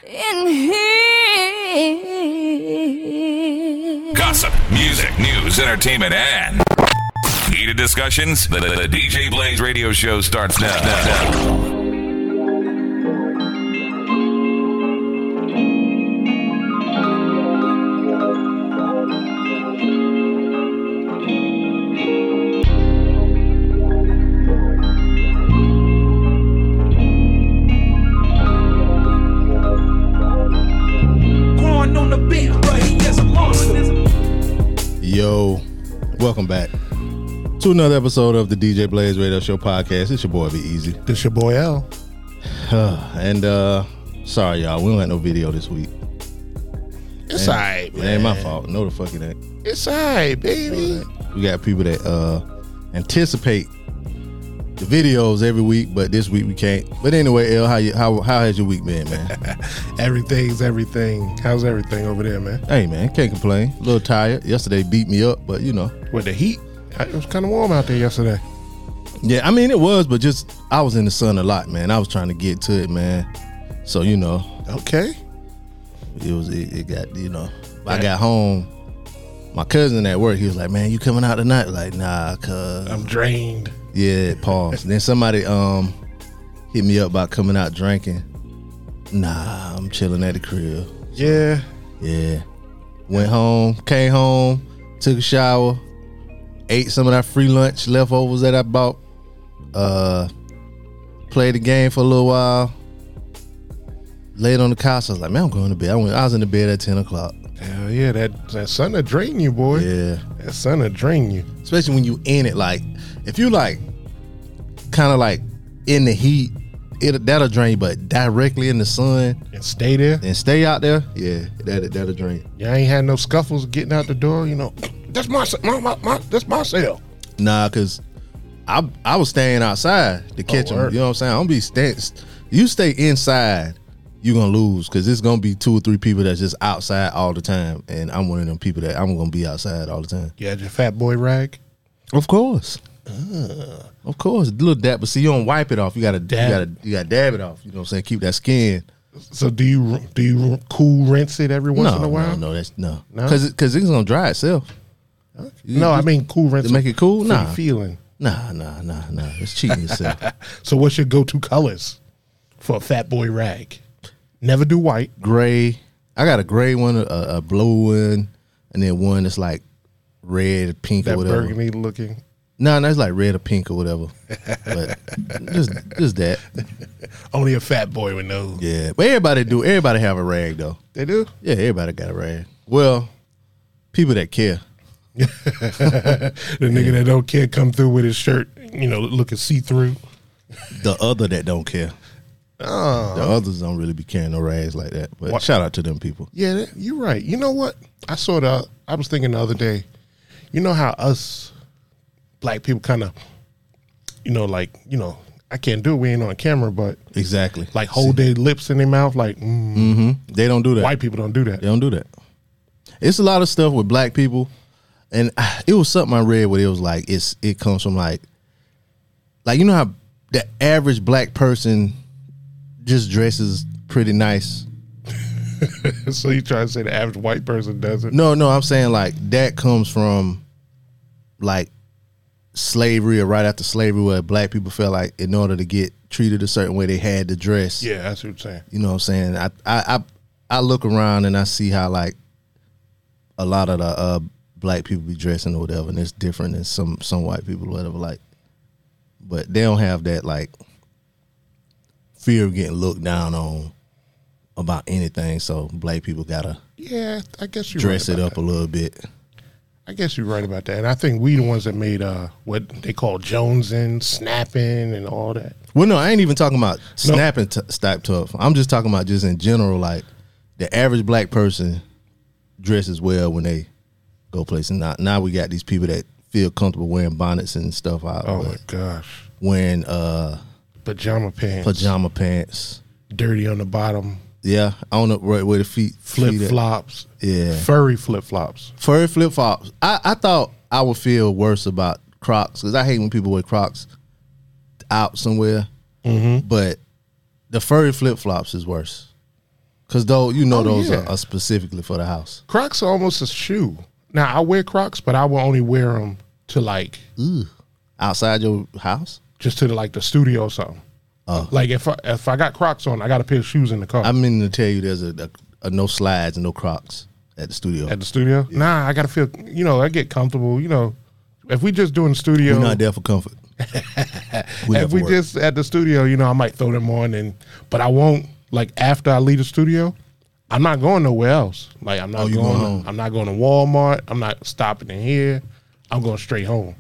in here. Gossip, music, news, entertainment, and heated discussions. The DJ Blaze radio show starts now. Yo, welcome back to another episode of the DJ Blaze Radio Show podcast. It's your boy Be Easy. This your boy L. And sorry y'all, we don't have no video this week. It's alright, man. It ain't my fault. No the fuck it ain't. It's alright, baby. We got people that anticipate the videos every week, but this week we can't. But anyway, L, how has your week been, man? Everything's everything. How's everything over there, man? Hey man, can't complain. A little tired. Yesterday beat me up, but you know. With the heat, it was kind of warm out there yesterday. Yeah, I mean it was, but just I was in the sun a lot, man. I was trying to get to it, man. So you know. Okay. It got, you know. I got home. My cousin at work, he was like, "Man, you coming out tonight?" Like, nah, cuz I'm drained. Yeah, pause. Then somebody hit me up about coming out drinking. Nah, I'm chilling at the crib. Yeah. Yeah. Went home, came home, took a shower, ate some of that free lunch leftovers that I bought. Played the game for a little while. Laid on the couch. I was like, man, I'm going to bed. I was in the bed at 10 o'clock. Hell yeah, that sun will drain you, boy. Yeah. That sun will drain you. Especially when you in it. Like, if you like, kind of like in the heat, that'll drain you, but directly in the sun. And stay there? And stay out there, yeah, that'll drain you. Yeah, I ain't had no scuffles getting out the door, you know. That's my that's my cell. Nah, because I was staying outside to catch them. You know what I'm saying? I'm be you stay inside, you're gonna lose, because it's gonna be 2 or 3 people that's just outside all the time, and I'm one of them people that I'm gonna be outside all the time. Yeah, your fat boy rag. Of course, of course. A little dab, but see, you don't wipe it off. You gotta dab it off. You know what I'm saying? Keep that skin. So do you cool rinse it every once in a while? No, because it's gonna dry itself. Okay. No, I mean cool rinse to make it cool. Nah, feeling. Nah. It's cheating yourself. So what's your go-to colors for a fat boy rag? Never do white. Gray. I got a gray one, a blue one, and then one that's like red, pink, or whatever. Burgundy looking. No, that's like red or pink or whatever. But just that. Only a fat boy would know. Yeah, but everybody have a rag though. They do? Yeah, everybody got a rag. Well, people that care. The nigga that don't care come through with his shirt, you know, looking see-through. The other that don't care. Oh. The others don't really be carrying no rags like that. But shout out to them people. Yeah, you're right. You know what? I was thinking the other day, you know how us black people kind of, you know, like, you know, I can't do it, we ain't on camera, but exactly, like hold their lips in their mouth, like They don't do that. White people don't do that. They don't do that. It's a lot of stuff with black people, and it was something I read where it was like it comes from like you know how the average black person just dresses pretty nice. So you trying to say the average white person doesn't? No, I'm saying like that comes from like slavery or right after slavery, where black people felt like in order to get treated a certain way they had to dress. Yeah, that's what I'm saying. You know what I'm saying? I look around and I see how like a lot of the black people be dressing or whatever, and it's different than some white people or whatever, like, but they don't have that like fear of getting looked down on about anything, so black people gotta I guess you dress right it up a little bit. I guess you're right about that. And I think we the ones that made what they call jonesing, snapping, and all that. Well, no, I ain't even talking about snapping type tough. I'm just talking about just in general, like the average black person dresses well when they go places. Now we got these people that feel comfortable wearing bonnets and stuff out. Oh my gosh. Wearing pajama pants. Dirty on the bottom. Yeah, on the right where the feet flip flops. Yeah, furry flip flops. Furry flip flops. I thought I would feel worse about Crocs because I hate when people wear Crocs out somewhere. But the furry flip flops is worse Because those yeah. are specifically for the house. Crocs are almost a shoe. Now I wear Crocs, but I will only wear them to like Outside your house? just to like the studio or something. Like if I got Crocs on, I got a pair of shoes in the car. I mean to tell you there's a no slides and no Crocs at the studio. At the studio? Yeah. Nah, I gotta feel. I get comfortable. If we just doing studio, We're not there for comfort. if we just at the studio, I might throw them on, but I won't. Like after I leave the studio, I'm not going nowhere else. Like I'm not you going home? I'm not going to Walmart. I'm not stopping in here. I'm going straight home.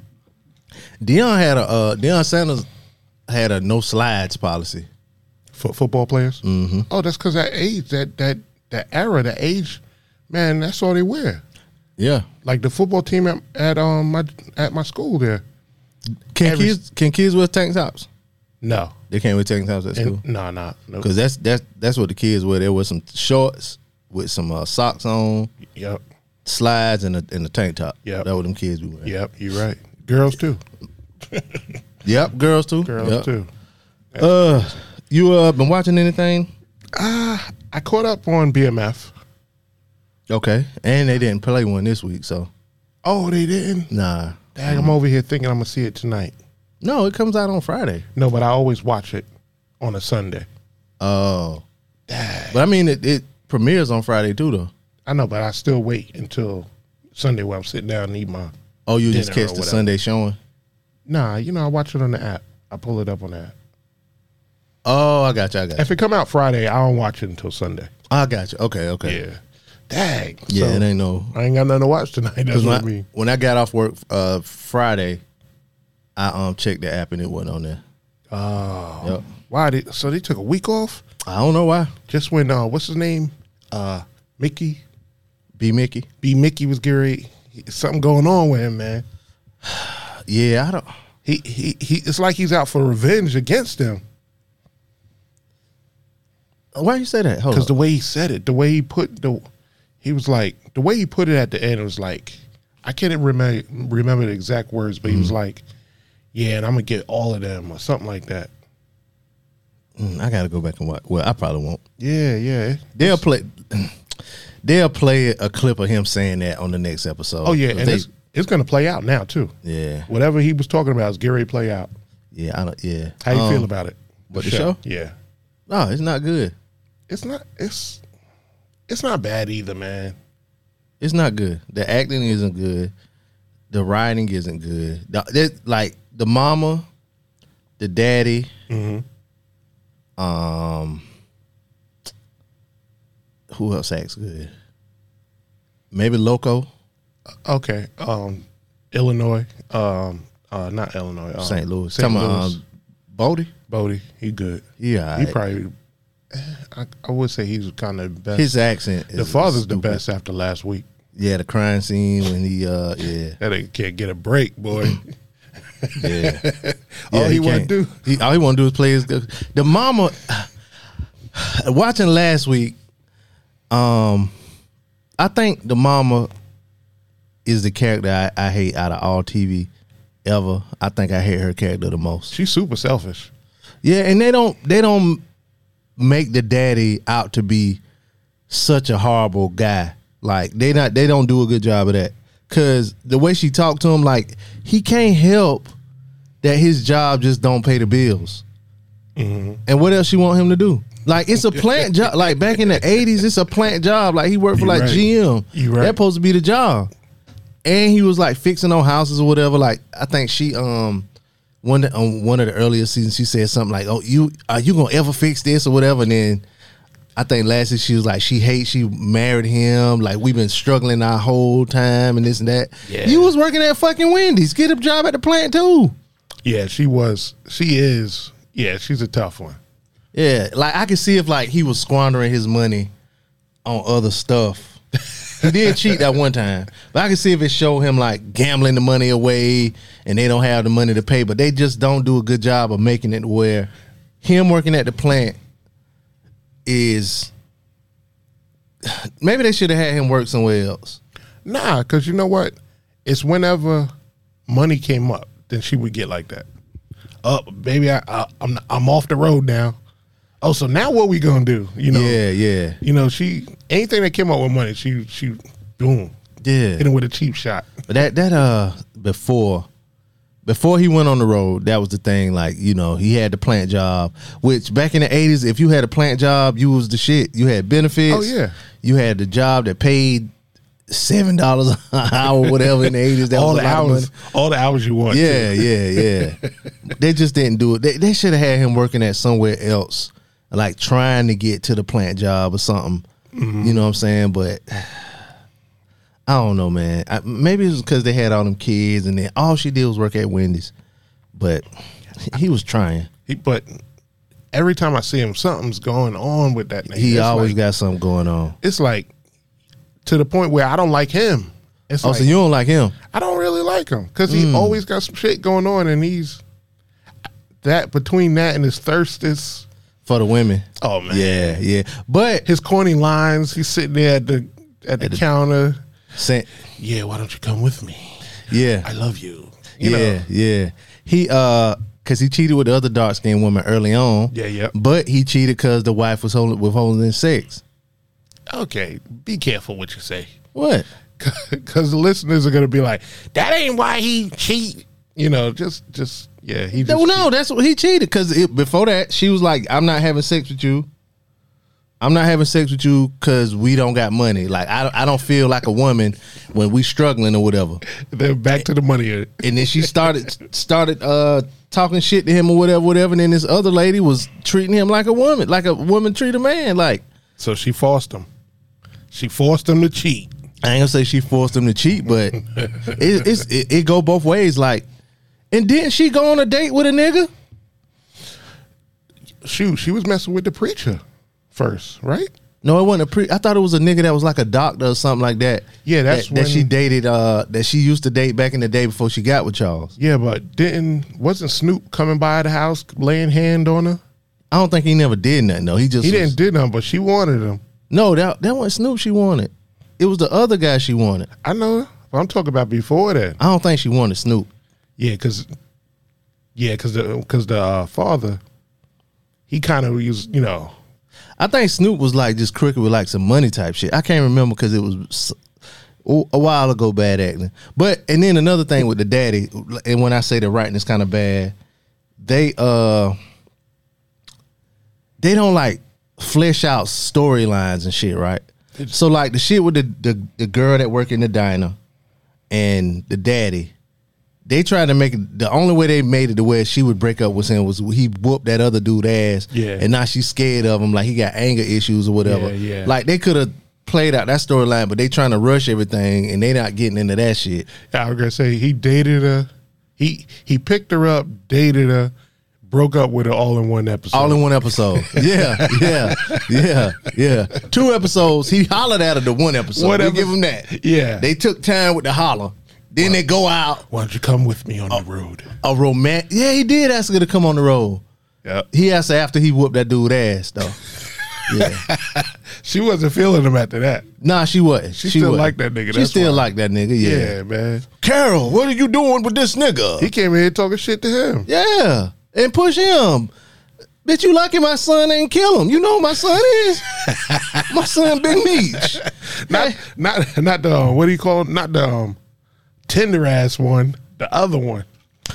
Deion Sanders had a no slides policy. For football players? Mm-hmm. Oh, that's because that age, that era, that age, man, that's all they wear. Yeah. Like the football team at my school there. Can kids wear tank tops? No. They can't wear tank tops at school? No. Because that's what the kids wear. They wear some shorts with some socks on. Yep. Slides and a tank top. Yep. That's what them kids be wearing. Yep, you're right. Girls too. Yep, girls too. Girls too. You been watching anything? I caught up on BMF. Okay. And they didn't play one this week, so. Oh, they didn't? Nah. Dang, I'm over here thinking I'm going to see it tonight. No, it comes out on Friday. No, but I always watch it on a Sunday. Oh. Dang. But I mean, it premieres on Friday too, though. I know, but I still wait until Sunday where I'm sitting down and eat my Oh, you just dinner or catch the whatever. Sunday showing? Nah, I watch it on the app. I pull it up on the app. Oh, I got you. If it come out Friday, I don't watch it until Sunday. I got you. Okay. Yeah. Dang. Yeah, So, it ain't no. I ain't got nothing to watch tonight. That's what I mean. When I got off work Friday, I checked the app and it wasn't on there. Oh. Yep. Why? So they took a week off? I don't know why. Just when, what's his name? Mickey. B. Mickey. B. Mickey was Gary. Something going on with him, man. Yeah, I don't. He it's like he's out for revenge against them. Why you say that? Hold Because on. the way he said it, the way he put he was like, the way he put it at the end was like, I can't remember the exact words, but he was like, yeah, and I'm going to get all of them or something like that. I got to go back and watch. Well, I probably won't. Yeah. They'll play a clip of him saying that on the next episode. Oh, yeah, and it's going to play out now, too. Yeah. Whatever he was talking about is Gary play out. Yeah, I don't. Yeah. How you feel about it? What, the show? Yeah. No, it's not good. It's not bad either, man. It's not good. The acting isn't good. The writing isn't good. Like the mama, the daddy, who else acts good? Maybe Loco, Okay. Illinois. Not Illinois. St. Louis. St. Louis. Bodie. Bodie, he good. Yeah, He probably. I would say he's kind of the best. his accent. The father's the best after last week. Yeah, the crying scene when he yeah. That nigga can't get a break, boy. Yeah. All he want can't. to do. All he want to do is play his. The mama. Watching last week, I think the mama is the character I hate out of all TV ever. I think I hate her character the most. She's super selfish. Yeah, and they don't make the daddy out to be such a horrible guy. Like they don't do a good job of that. Cause the way she talked to him, like he can't help that his job just don't pay the bills. And what else she want him to do? Like it's a plant job. Like back in the 80s, it's a plant job. Like he worked for like right. GM. You right. That's supposed to be the job. And he was like fixing on houses or whatever. Like I think she on one of the earlier seasons she said something like, "Oh, are you gonna ever fix this or whatever?" And then I think lastly she was like, she married him. Like we've been struggling our whole time and this and that. Yeah. You was working at fucking Wendy's. Get a job at the plant too. Yeah, she is. Yeah, she's a tough one. Yeah, like I could see if like he was squandering his money on other stuff. He did cheat that one time, but I can see if it showed him like gambling the money away and they don't have the money to pay, but they just don't do a good job of making it where him working at the plant is, maybe they should have had him work somewhere else. Nah, because you know what? It's whenever money came up, then she would get like that. Baby, I'm off the road now. oh, so now what we gonna do? You know, Yeah. You know, she anything that came up with money, she boom, Yeah. hit him with a cheap shot. But that before he went on the road, that was the thing. Like, you know, he had the plant job, which back in the 80s, if you had a plant job, you was the shit. You had benefits. Oh, yeah. You had the job that paid $7 an hour, whatever in the 80s. That All was the a lot of money. hours, all the hours you want. Yeah, too. yeah. They just didn't do it. They should have had him working at somewhere else, like trying to get to the plant job or something. Mm-hmm. You know what I'm saying? But I don't know, man. Maybe it was because they had all them kids, and then all she did was work at Wendy's. But he was trying. But every time I see him, something's going on with that nigga. He It's always like, got something going on. It's like to the point where I don't like him. It's Oh, like so you don't like him? I don't really like him because he always got some shit going on, and he's that between that and his thirst is. For the women. Oh man, Yeah. But his corny lines. He's sitting there at the counter. say, Yeah, why don't you come with me? yeah. I love you. You Yeah, know? yeah. He because he cheated with the other dark skinned woman early on. Yeah. But he cheated because the wife was withholding sex. Okay, be careful what you say, What? because the listeners are gonna be like, that ain't why he cheat. You know, just yeah. He just No, that's what he cheated because before that she was like, "I'm not having sex with you. I'm not having sex with you because we don't got money. Like I don't feel like a woman when we struggling or whatever." Then back to the money. And then she started talking shit to him or whatever. And then this other lady was treating him like a woman treat a man. Like, So she forced him. She forced him to cheat. I ain't gonna say she forced him to cheat, but it go both ways. Like, and didn't she go on a date with a nigga? Shoot, she was messing with the preacher first, right? No, it wasn't I thought it was a nigga that was like a doctor or something like that. Yeah, that's that when she dated. That she used to date back in the day before she got with Charles. Yeah, but wasn't Snoop coming by the house laying hand on her? I don't think he never did nothing though. He Didn't do nothing, but she wanted him. No, that wasn't Snoop she wanted. It was the other guy she wanted. I know, but I'm talking about before that. I don't think she wanted Snoop. Yeah, because the father, he kind of used, you know. I think Snoop was like just crooked with like some money type shit. I can't remember because it was a while ago bad acting. But and then another thing with the daddy, and when I say the writing is kind of bad, they don't like flesh out storylines and shit, right? So like the shit with the girl that worked in the diner and the daddy, they tried to make it, the only way they made it to where she would break up with him was he whooped that other dude ass. Yeah. And now she's scared of him, like he got anger issues or whatever. Yeah. Like they could have played out that storyline, but they trying to rush everything and they not getting into that shit. I was gonna say he dated her. He picked her up, dated her, broke up with her all in one episode. All in one episode. Yeah. 2 episodes. He hollered at her the one episode. One We epi- give him that. Yeah. They took time with the holler. Then they go out. Why don't you come with me on the road? A romantic. Yeah, he did ask her to come on the road. Yeah. He asked her after he whooped that dude ass though. Yeah. She wasn't feeling him after that. Nah, she wasn't. She still wasn't. liked that nigga, She that's still why. liked that nigga. Yeah. Yeah, man. Carol, what are you doing with this nigga? He came in here talking shit to him. Yeah. And push him. Bitch, you lucky my son ain't kill him. You know who my son is? My son Big Meech. Not the what do you call it? Not the tender ass one. The other one.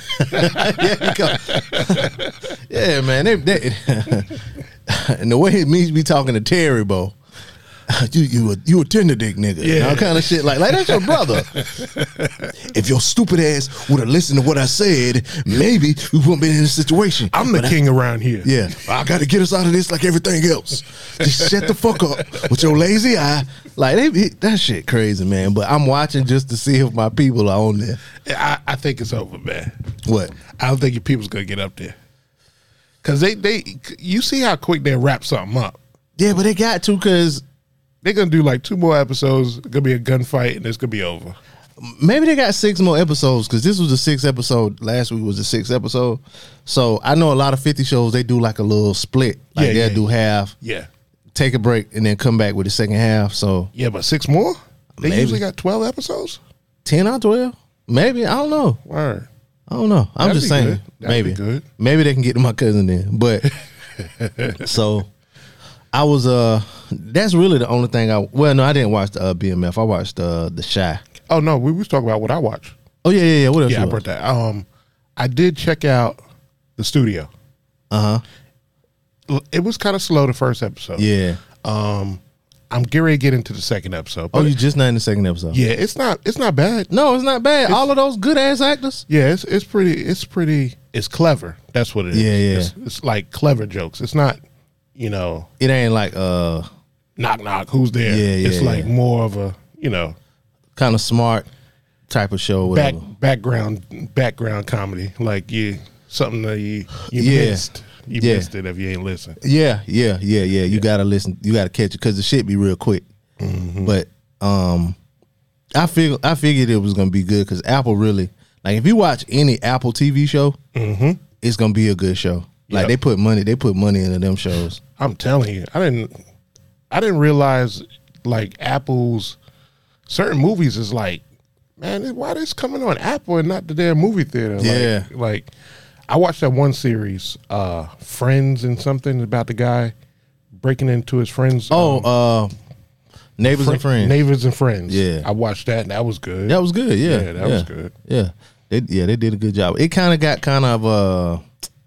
Yeah, man. They and the way Meech be talking to Terry, Bo. You a tender dick nigga. Yeah. All kind of shit like that's your brother. If your stupid ass would have listened to what I said, maybe we wouldn't been in this situation. I'm the king around here. Yeah, I got to get us out of this like everything else. Just shut the fuck up with your lazy eye. Like that shit crazy, man. But I'm watching just to see if my people are on there. I think it's over, man. What? I don't think your people's gonna get up there. Cause you see how quick they wrap something up. Yeah, but they got to because They're gonna do like 2 more episodes. It's gonna be a gunfight and it's gonna be over. maybe they got 6 more episodes because this was the 6th episode. Last week was the 6th episode. So I know a lot of 50 shows, they do like a little split. Like they'll do half, Yeah. take a break, and then come back with the second half. So Yeah, but 6 more? They Maybe. usually got 12 episodes? 10 or 12? Maybe. I don't know. Word. I don't know. I'm That'd just be saying. good. That'd be Maybe. good. Maybe they can get to my cousin then. But So I was that's really the only thing I didn't watch the BMF. I watched The Chi. Oh no, we was talking about what I watched. Oh yeah. What else? Yeah, I you brought watched? that. I did check out The Studio. It was kind of slow the first episode. Yeah. I'm getting ready to get into the second episode. Oh, you just not in the second episode? Yeah, it's not bad. No, it's not bad. All of those good ass actors. Yeah, it's pretty. It's clever. That's what it is. Yeah. It's like clever jokes. It's not, It ain't like knock knock. Who's there? Yeah, it's like more of a kind of smart type of show. Whatever. background comedy. Like something that you Yeah. missed. You missed it if you ain't listen. Yeah. You gotta listen. You gotta catch it because the shit be real quick. But I figured it was gonna be good because Apple really if you watch any Apple TV show, it's gonna be a good show. Like Yep. they put money into them shows. I'm telling you, I didn't realize like Apple's certain movies is like, man, why this coming on Apple and not the damn movie theater? Yeah. Like I watched that one series, Friends and something about the guy breaking into his friends. Neighbors and Friends. Neighbors and Friends. Yeah. I watched that and that was good. That was good. Yeah, that was good. Yeah, they did a good job. It kind of got kind of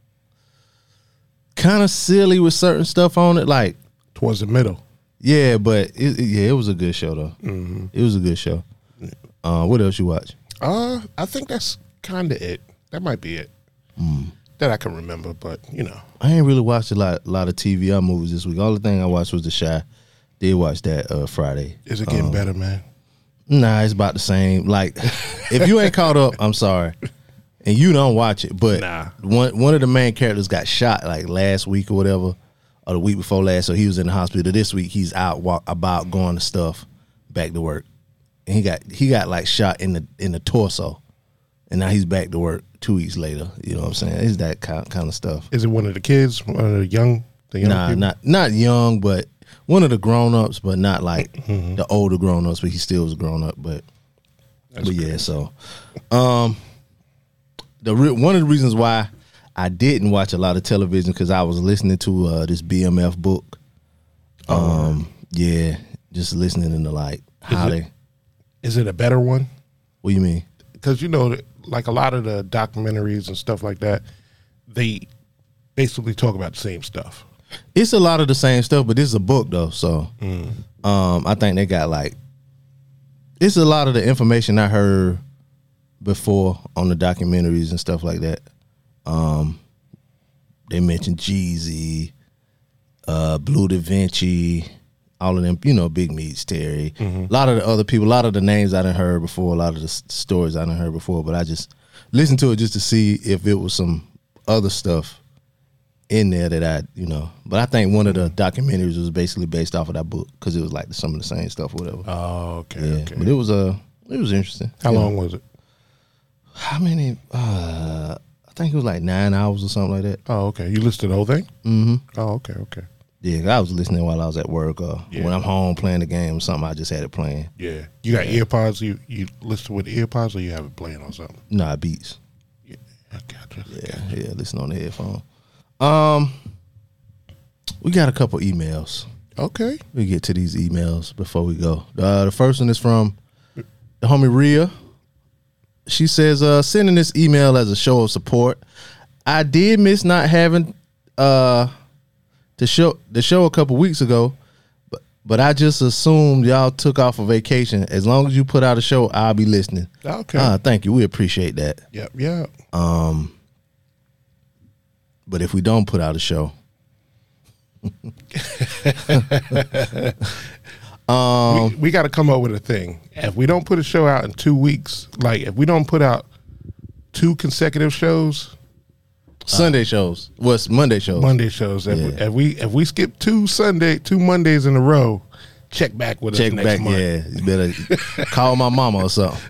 silly with certain stuff on it, like Towards the middle. yeah, but it was a good show though. It was a good show. What else you watch? I think that's kind of it. That might be it. That I can remember, but I ain't really watched a lot of TV or movies this week. All the thing I watched was The Chi. Did watch that Friday. Is it getting better, man? Nah, it's about the same. Like, if you ain't caught up, I'm sorry, and you don't watch it. But Nah. one of the main characters got shot like last week or whatever, or the week before last. So he was in the hospital. This week he's out about going to stuff, back to work, and he got like shot in the torso, and now he's back to work 2 weeks later. You know what I'm saying? It's that kind of stuff. Is it one of the kids? One of the young Nah, people? not young, but one of the grown ups, but not like the older grown ups. But he still was a grown up. But yeah, so one of the reasons why I didn't watch a lot of television because I was listening to this BMF book. Yeah, just listening to like how they. Is it a better one? What do you mean? Because like a lot of the documentaries and stuff like that, they basically talk about the same stuff. It's a lot of the same stuff, but this is a book though, so I think they got like it's a lot of the information I heard before on the documentaries and stuff like that. They mentioned Jeezy, Blue Da Vinci, all of them, Big Meats, Terry. A lot of the other people, a lot of the names I done heard before, a lot of the stories I done heard before, but I just listened to it just to see if it was some other stuff in there that but I think one of the documentaries was basically based off of that book because it was like some of the same stuff or whatever. Oh, okay. Yeah, Okay. but it was interesting. How long was it? How many? I think it was like 9 hours or something like that. Oh, okay. You listened to the whole thing? Mm-hmm. Oh, okay. Okay. Yeah, I was listening while I was at work or when I'm home playing the game or something. I just had it playing. Yeah. You got earpods? You listen with earpods or you have it playing on something? Nah, beats. Yeah. I gotcha. Yeah, listen on the headphone. We got a couple emails. Okay. We get to these emails before we go. The first one is from the homie Rhea. She says, sending this email as a show of support. I did miss not having the show a couple weeks ago, but I just assumed y'all took off a vacation. As long as you put out a show, I'll be listening. Okay. Thank you. We appreciate that. Yep. But if we don't put out a show, we got to come up with a thing. If we don't put a show out in 2 weeks, like if we don't put out 2 consecutive shows, Sunday shows, what's Monday shows? Monday shows. If we skip 2 Mondays in a row, check back with us next month. Yeah, you better call my mama or something.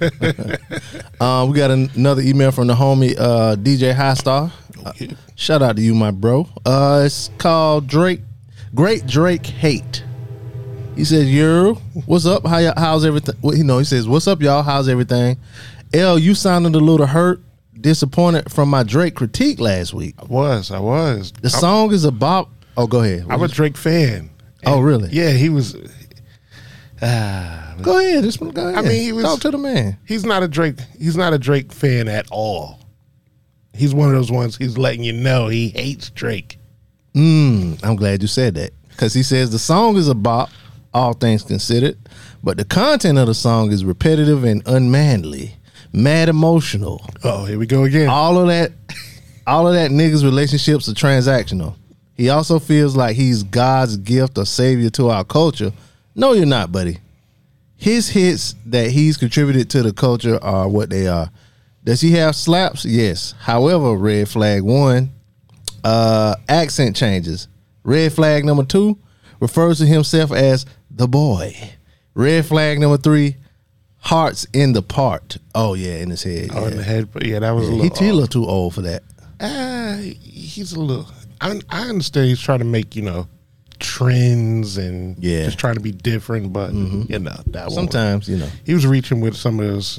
We got another email from the homie DJ High Star. Shout out to you, my bro. It's called Great Drake Hate. He says, "Yo, what's up? How's everything?" Well, he says, "What's up, y'all? How's everything?" L, you sounded a little hurt. disappointed from my Drake critique last week. I was. The song is a bop. Oh, go ahead. I'm a Drake fan. Oh, really? Yeah, he was. Go ahead. Go ahead. I mean, he was. Talk to the man. He's not a Drake fan at all. He's one of those ones. He's letting you know he hates Drake. I'm glad you said that, because he says the song is a bop, all things considered, but the content of the song is repetitive and unmanly, mad emotional. Oh, here we go again. All of that niggas' relationships are transactional. He also feels like he's God's gift or savior to our culture. No, you're not, buddy. His hits that he's contributed to the culture are what they are. Does he have slaps? Yes. However, red flag 1, accent changes. Red flag number 2 refers to himself as the boy. Red flag number 3, hearts in the part. Oh yeah, in his head. Oh, yeah. in the head. But yeah, that was a He little. a little too old for that. He's a little. I understand he's trying to make trends and just trying to be different, but that won't. Sometimes he was reaching with some of those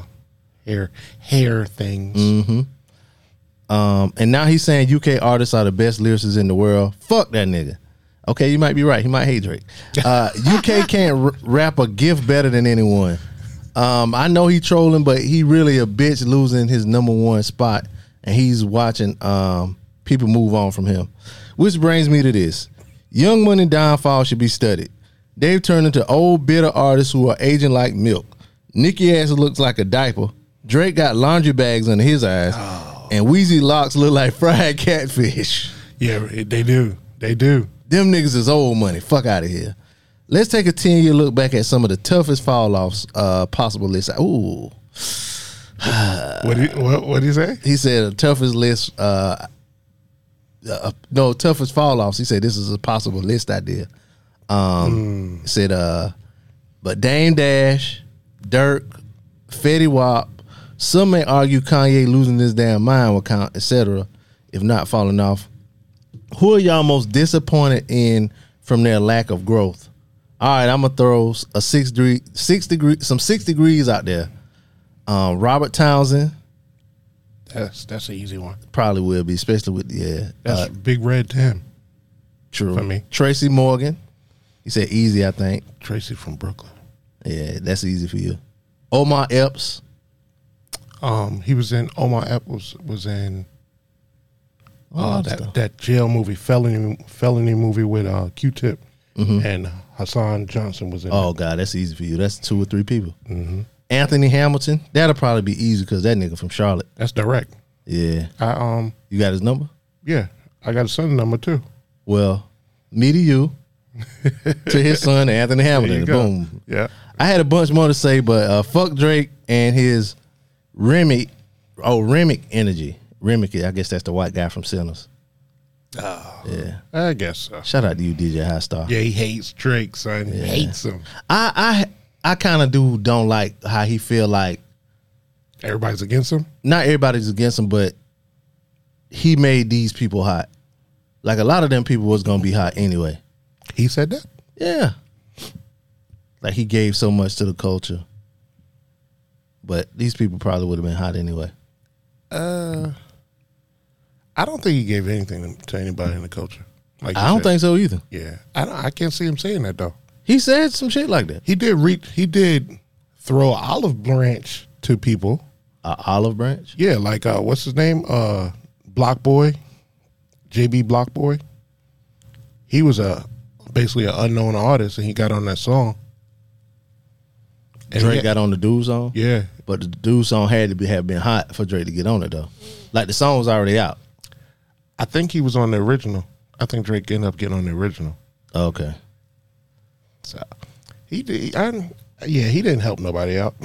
hair things. And now he's saying UK artists are the best lyricists in the world. Fuck that nigga. Okay, you might be right. He might hate Drake. UK can't rap a gift better than anyone. I know he trolling, but he really a bitch losing his number 1 spot, and he's watching people move on from him. Which brings me to this. Young Money downfall should be studied. They've turned into old bitter artists who are aging like milk. Nicki ass looks like a diaper. Drake got laundry bags under his eyes. And Weezy locks look like fried catfish. Yeah, they do. Them niggas is old money. Fuck out of here. Let's take a 10-year look back at some of the toughest fall-offs possible list. Ooh. What did he say? He said the toughest list, toughest fall-offs. He said this is a possible list idea. Said, but Dame Dash, Dirk, Fetty Wap, some may argue Kanye losing his damn mind will count, etc., if not falling off. Who are y'all most disappointed in from their lack of growth? All right, I'm gonna throw a 6 degrees out there. Robert Townsend. That's an easy one. Probably will be, especially with That's Big Red Tim. True. For me. Tracy Morgan. He said easy, I think. Tracy from Brooklyn. Yeah, that's easy for you. Omar Epps. He was in Omar Epps was in Oh, that jail movie, felony movie with Q-Tip, and Hassan Johnson was in. Oh God, that's easy for you. That's 2 or 3 people. Anthony Hamilton. That'll probably be easy because that nigga from Charlotte. That's direct. Yeah. You got his number? Yeah, I got his son's number too. Well, me to you, to his son Anthony Hamilton. Boom. Yeah. I had a bunch more to say, but fuck Drake and his Remick energy. Remick, I guess that's the white guy from Sinners. Oh, yeah. I guess so. Shout out to you, DJ High Star. Yeah, he hates Drake, son. He hates him. I kind of don't like how he feel like everybody's against him. Not everybody's against him, but he made these people hot. Like a lot of them people was gonna be hot anyway. He said that? Yeah. Like he gave so much to the culture. But these people probably would have been hot anyway. I don't think he gave anything to anybody in the culture. Like I don't think so either. Yeah, I can't see him saying that though. He said some shit like that. He did throw an olive branch to people. Olive branch? Yeah, like what's his name? Block Boy, JB Block Boy. He was basically an unknown artist, and he got on that song. And Drake got on the dude song? Yeah. But the dude song had to have been hot for Drake to get on it though. Like the song was already out. I think he was on the original. I think Drake ended up getting on the original. Okay. So he did. He didn't help nobody out.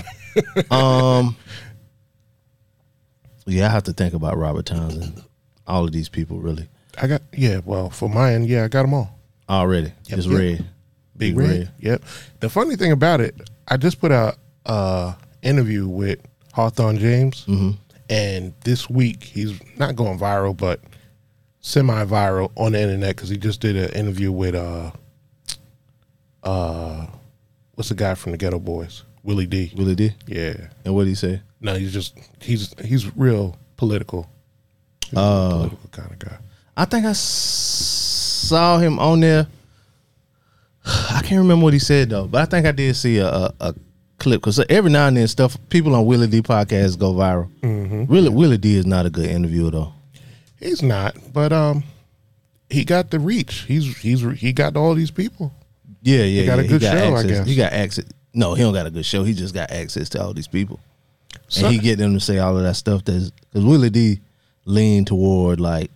Yeah, I have to think about Robert Townsend. All of these people, really. Well, for mine, I got them all already. Just red, big red. Yep. The funny thing about it, I just put out interview with Hawthorne James, and this week he's not going viral, but semi-viral on the internet because he just did an interview with what's the guy from the Ghetto Boys, Willie D. Willie D. Yeah. And what did he say? No, he's real political. He's a political kind of guy. I think I saw him on there. I can't remember what he said though, but I think I did see a clip because every now and then stuff people on Willie D podcast go viral. Mm-hmm. Willie D is not a good interviewer though. He's not, but he got the reach. He got all these people. Yeah, he got a good show. Access. I guess he got access. No, he don't got a good show. He just got access to all these people, so, and he get them to say all of that stuff. Because Willie D lean toward like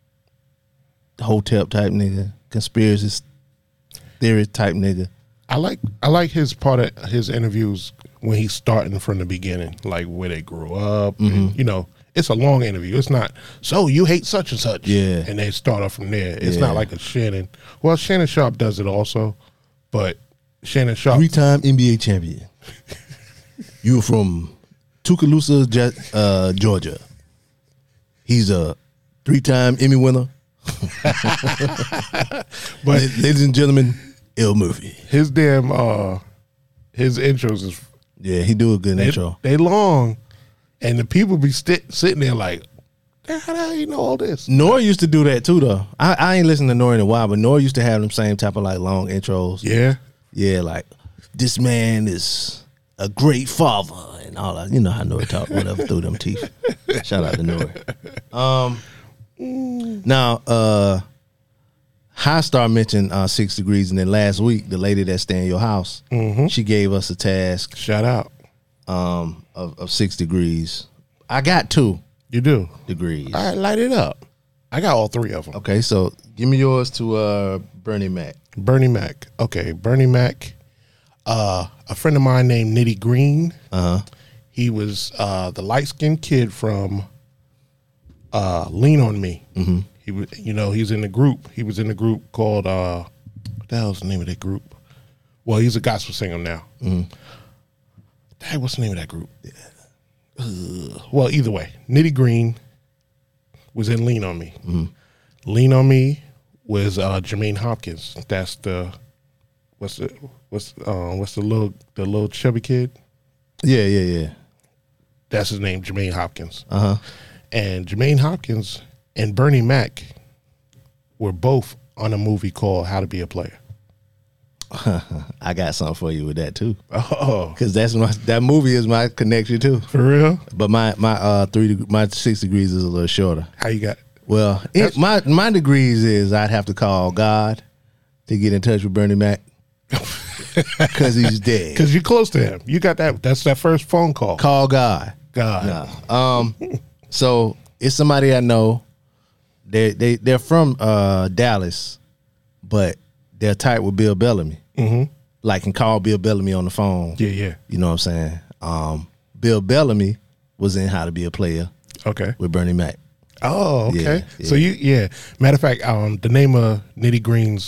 Hotep type nigga, conspiracy theory type nigga. I like his part of his interviews when he's starting from the beginning, like where they grew up. And, you know, it's a long interview. It's not, so you hate such and such. Yeah. And they start off from there. It's not like a Shannon. Well, Shannon Sharp does it also, but Shannon Sharp. 3-time NBA champion. You were from Tuscaloosa, Georgia. He's a 3-time Emmy winner. But ladies and gentlemen, L. Murphy. His damn his intros is he do a good intro. They long, and the people be sitting there like, how do you know all this? Nora used to do that too, though. I ain't listened to Nora in a while, but Nora used to have them same type of like long intros. Yeah, like this man is a great father and all that. You know how Nora talk, whatever through them teeth. Shout out to Nora. Now, High Star mentioned 6 Degrees, and then last week the lady that stay in your house, she gave us a task. Shout out of 6 Degrees. I got 2. You do degrees. All right, light it up. I got all 3 of them. Okay, so give me yours to Bernie Mac. Bernie Mac. Okay, Bernie Mac. A friend of mine named Nitty Green. He was the light skinned kid from Lean on Me. He was, he's in the group. He was in the group called what the hell's the name of that group? Well, he's a gospel singer now. Hey, what's the name of that group? Well, either way, Nitty Green was in Lean on Me. Lean on Me was Jermaine Hopkins. That's the what's the little chubby kid? Yeah. That's his name, Jermaine Hopkins. And Jermaine Hopkins and Bernie Mac were both on a movie called How to Be a Player. I got something for you with that too. Oh, because that movie is my connection too. For real? But my 6 degrees is a little shorter. How you got? Well, my degrees is I'd have to call God to get in touch with Bernie Mac because he's dead. Because you're close to him. You got that. That's that first phone call. Call God. God. So it's somebody I know. They're from Dallas, but they're tight with Bill Bellamy. Like can call Bill Bellamy on the phone. Yeah. You know what I'm saying? Bill Bellamy was in How to Be a Player. Okay. With Bernie Mac. Oh, okay. Yeah. So matter of fact, the name of Nitty Green's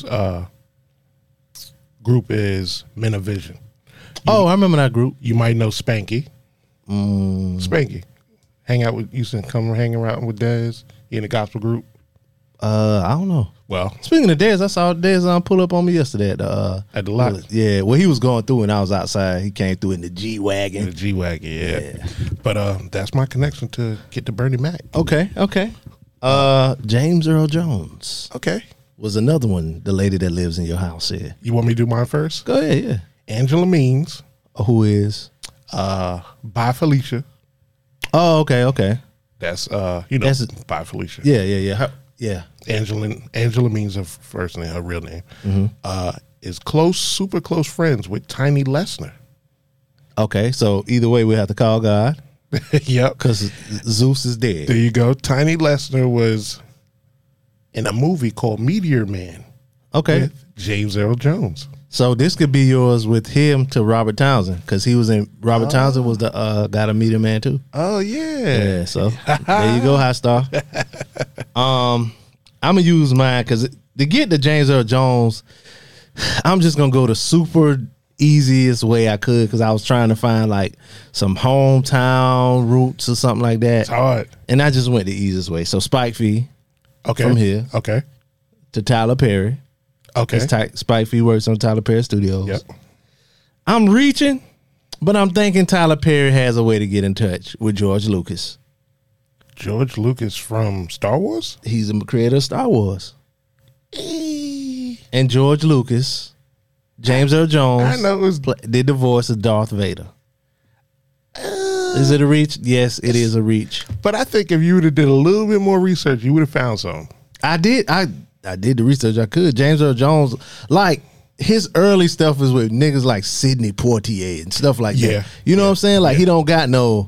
group is Men of Vision. I remember that group. You might know Spanky. Spanky. Used to come hang around with Dez in the gospel group. I don't know. Well, speaking of Dez, I saw Dez pull up on me yesterday at the lot. Yeah, well, he was going through and I was outside. He came through in the G-Wagon. Yeah. But that's my connection to get to Bernie Mac. Okay. James Earl Jones. Okay. Was another one, the lady that lives in your house here. You want me to do mine first? Go ahead, yeah. Angela Means. Who is? By Felicia. Oh, okay. That's that's By Felicia. Yeah. Angela Means her first name, her real name. Is super close friends with Tiny Lesnar. Okay, so either way, we have to call God. Yep, because Zeus is dead. There you go. Tiny Lesnar was in a movie called Meteor Man. Okay, with James Earl Jones. So this could be yours with him to Robert Townsend because he was in. Robert Townsend was the guy to Meteor Man too. Oh yeah. So there you go, High Star. I'm gonna use mine because to get to James Earl Jones, I'm just gonna go the super easiest way I could because I was trying to find like some hometown roots or something like that. It's hard, and I just went the easiest way. So Spike Fee, from here, to Tyler Perry. Okay, Spike Fee works on Tyler Perry Studios. Yep. I'm reaching, but I'm thinking Tyler Perry has a way to get in touch with George Lucas. George Lucas from Star Wars? He's the creator of Star Wars. And George Lucas, James Earl Jones, I know it was. did the voice of Darth Vader. Is it a reach? Yes, it is a reach. But I think if you would have did a little bit more research, you would have found something. I did. I did the research I could. James Earl Jones, like his early stuff is with niggas like Sidney Poitier and stuff like Yeah. that. You know what I'm saying? Like he don't got no.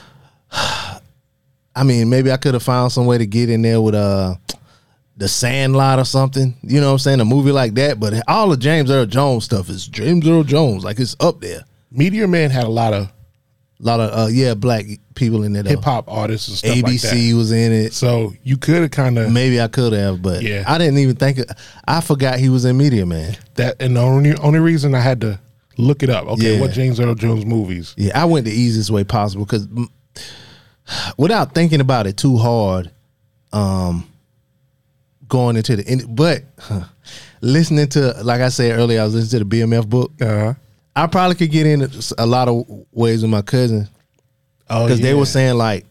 I mean, maybe I could have found some way to get in there with The Sandlot or something. You know what I'm saying? A movie like that. But all of James Earl Jones stuff is James Earl Jones. Like it's up there. Meteor Man had a lot of Black people in it. hip hop artists and stuff like ABC that. was in it. So you could have kind of Maybe I could have, but Yeah. I didn't even think. I forgot he was in Meteor Man. that, and the only reason I had to look it up. Okay, Yeah. what James Earl Jones movies? Yeah, I went the easiest way possible because without thinking about it too hard, going into the end. But listening to, like I said earlier, I was listening to the BMF book. I probably could get in a lot of ways with my cousin because they were saying like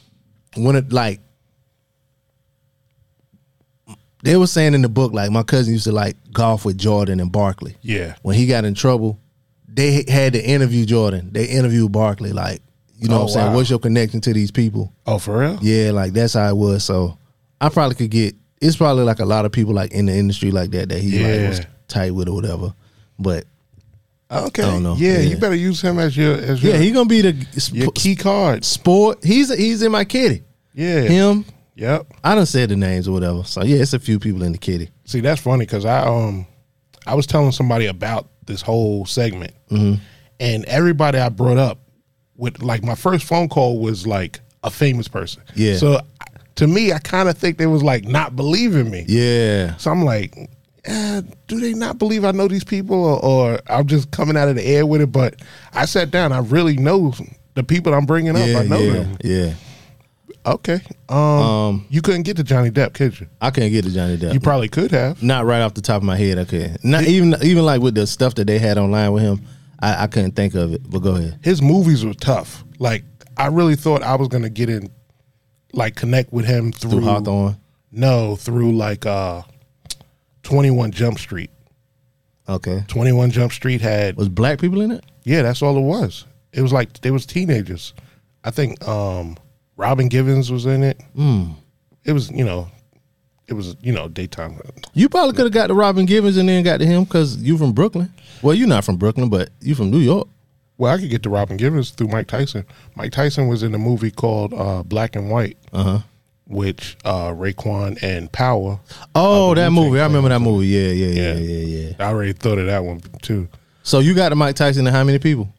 they were saying in the book like my cousin used to like golf with Jordan and Barkley. Yeah. When he got in trouble, they had to interview Jordan. They interviewed Barkley like, you know what I'm saying? Wow. What's your connection to these people? Oh, for real? Yeah, like that's how it was. So I probably could get. It's probably like a lot of people like in the industry like that he like was tight with or whatever. But Okay. I don't know. Yeah, Yeah. you better use him as your yeah, he gonna be your key card. sport. He's in my kitty. Yeah. Him. Yep. I done said the names or whatever. So yeah, it's a few people in the kitty. See, that's funny because I was telling somebody about this whole segment, and everybody I brought up with, like, my first phone call was like a famous person. Yeah. So to me, I kind of think they was like not believing me. Yeah. So I'm like, do they not believe I know these people, or I'm just coming out of the air with it? But I sat down. I really know the people I'm bringing up. I know them. Yeah. Okay. You couldn't get to Johnny Depp, could you? I can't get to Johnny Depp. You probably could have. Not right off the top of my head. I couldn't. Not even like with the stuff that they had online with him. I couldn't think of it. But go ahead. His movies were tough. Like, I really thought I was gonna get in, like, connect with him through Hawthorne. No, through like 21 Jump Street. Okay. 21 Jump Street had Was black people in it? Yeah, that's all it was. It was like they was teenagers. I think Robin Givens was in it. It was, daytime. You probably could have got to Robin Givens and then got to him because you from Brooklyn. Well, you're not from Brooklyn, but you from New York. Well, I could get to Robin Givens through Mike Tyson. Mike Tyson was in a movie called Black and White, which Raekwon and Power. Oh, that movie. I remember that movie. Yeah. I already thought of that one too. So you got to Mike Tyson and how many people?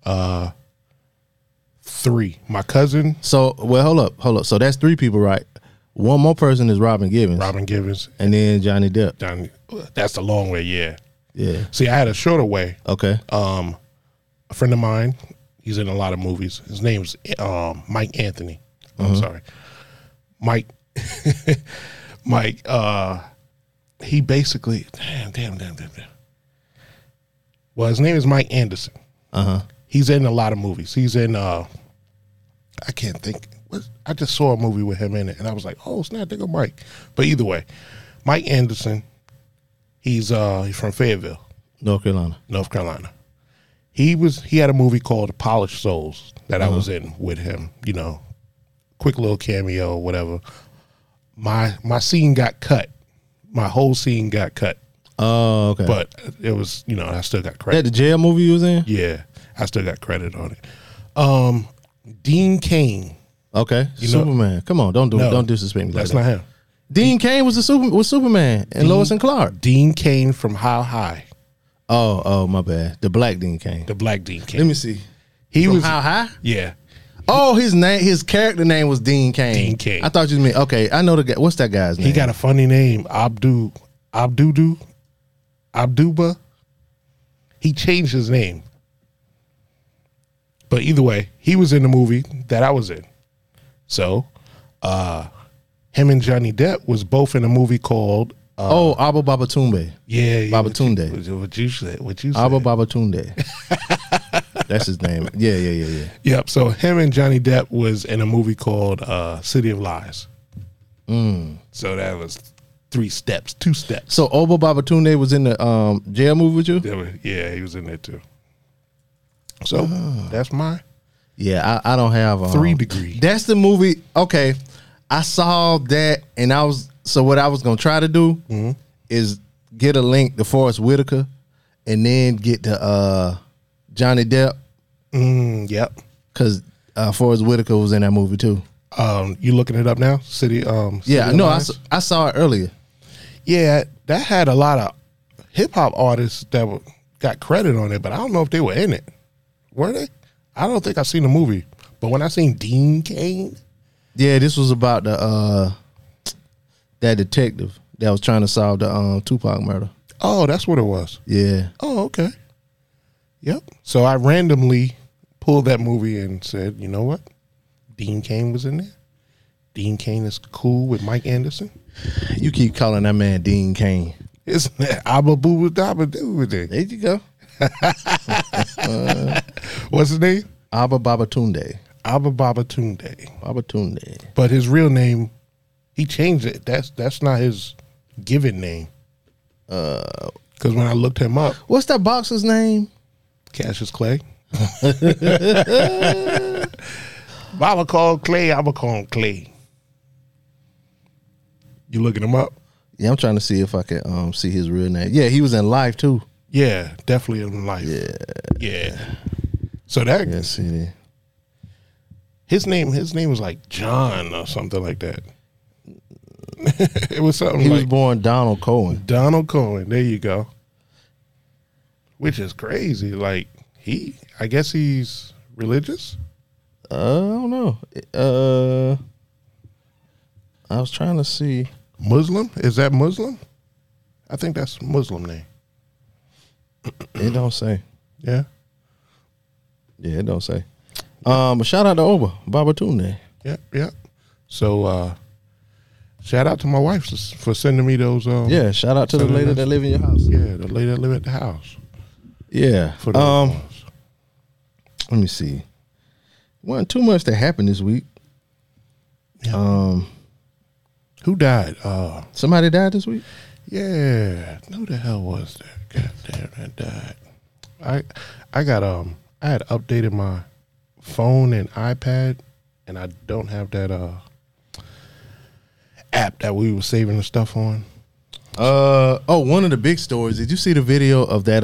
3. My cousin, So, well, hold up. So that's 3 people, right? One more person is Robin Givens. Robin Givens, And then Johnny Depp. Johnny. That's the long way, yeah. Yeah. See, I had a shorter way. Okay. A friend of mine, he's in a lot of movies. His name's Mike Anthony. I'm sorry. Mike. Mike, he basically, damn. Well, his name is Mike Anderson. He's in a lot of movies. He's in, I can't think. I just saw a movie with him in it, and I was like, oh, snap, there go Mike. But either way, Mike Anderson, he's from Fayetteville, North Carolina. North Carolina. He had a movie called Polished Souls that I was in with him, quick little cameo or whatever. My scene got cut. My whole scene got cut. Oh, okay. But it was, I still got that credit. the jail movie you was in? Yeah, I still got credit on it. Dean Cain. Okay. know- Superman. Come on, don't disrespect me like That's that. not him. Dean Cain was Superman and Lois and Clark. Dean Cain from How High. Oh, my bad. The black Dean Cain. The black Dean Cain. Let me see. He From was How High? Yeah. Oh, his character name was Dean Cain. Dean Cain. I thought you meant okay. I know the guy. What's that guy's name? He got a funny name, Abduba. He changed his name. But either way, he was in the movie that I was in. So, him and Johnny Depp was both in a movie called Abba Babatunde. Yeah, Babatunde. What you said? Abba Babatunde. That's his name. Yeah. Yep. So him and Johnny Depp was in a movie called City of Lies. So that was 2 steps. So Oba Babatunde was in the jail movie with you? Yeah, he was in there too. So that's my Yeah, I don't have 3 degree. That's the movie. Okay, I saw that, and so what I was gonna try to do is get a link to Forrest Whitaker, and then get to Johnny Depp. Yep. Because Forrest Whitaker was in that movie too. You looking it up now? City Yeah, of no, Lies? I saw it earlier. Yeah, that had a lot of hip hop artists that got credit on it, but I don't know if they were in it. Were they? I don't think I seen the movie, but when I seen Dean Cain, Yeah, this was about the that detective that was trying to solve the Tupac murder. oh, that's what it was. Yeah. Oh, okay. Yep. So I randomly pulled that movie and said, you know what? Dean Cain was in there. Dean Cain is cool with Mike Anderson. You keep calling that man Dean Cain. Isn't that Abba Booba Dabba Doo with it? There you go. What's his name? Abba Babatunde. Abba Babatunde. Babatunde. But his real name, he changed it. That's not his given name. Because when I looked him up, What's that boxer's name? Cassius Clay. Baba called Clay, I'ma call him Clay. You looking him up? Yeah, I'm trying to see if I can see his real name. Yeah, he was in Life too. Yeah, definitely in life. Yeah. So that Yeah, see. his name was like John or something like that. It was something He like was born Donald Cohen. Donald Cohen. There you go. Which is crazy. Like I guess he's religious. I don't know. I was trying to see. Muslim? Is that Muslim? I think that's Muslim name. It don't say. Yeah. Yeah, it don't say. But shout out to Oba Babatunde. Yep. So shout out to my wife for sending me those. Yeah, shout out to the lady that live in your house. Yeah, the lady that live at the house. Yeah. For those ones. Let me see. Wasn't too much that happened this week. Yeah. Who died? Somebody died this week? Yeah. Who the hell was that? God damn, that died. I got I had updated my phone and iPad, and I don't have that app that we were saving the stuff on. One of the big stories. Did you see the video of that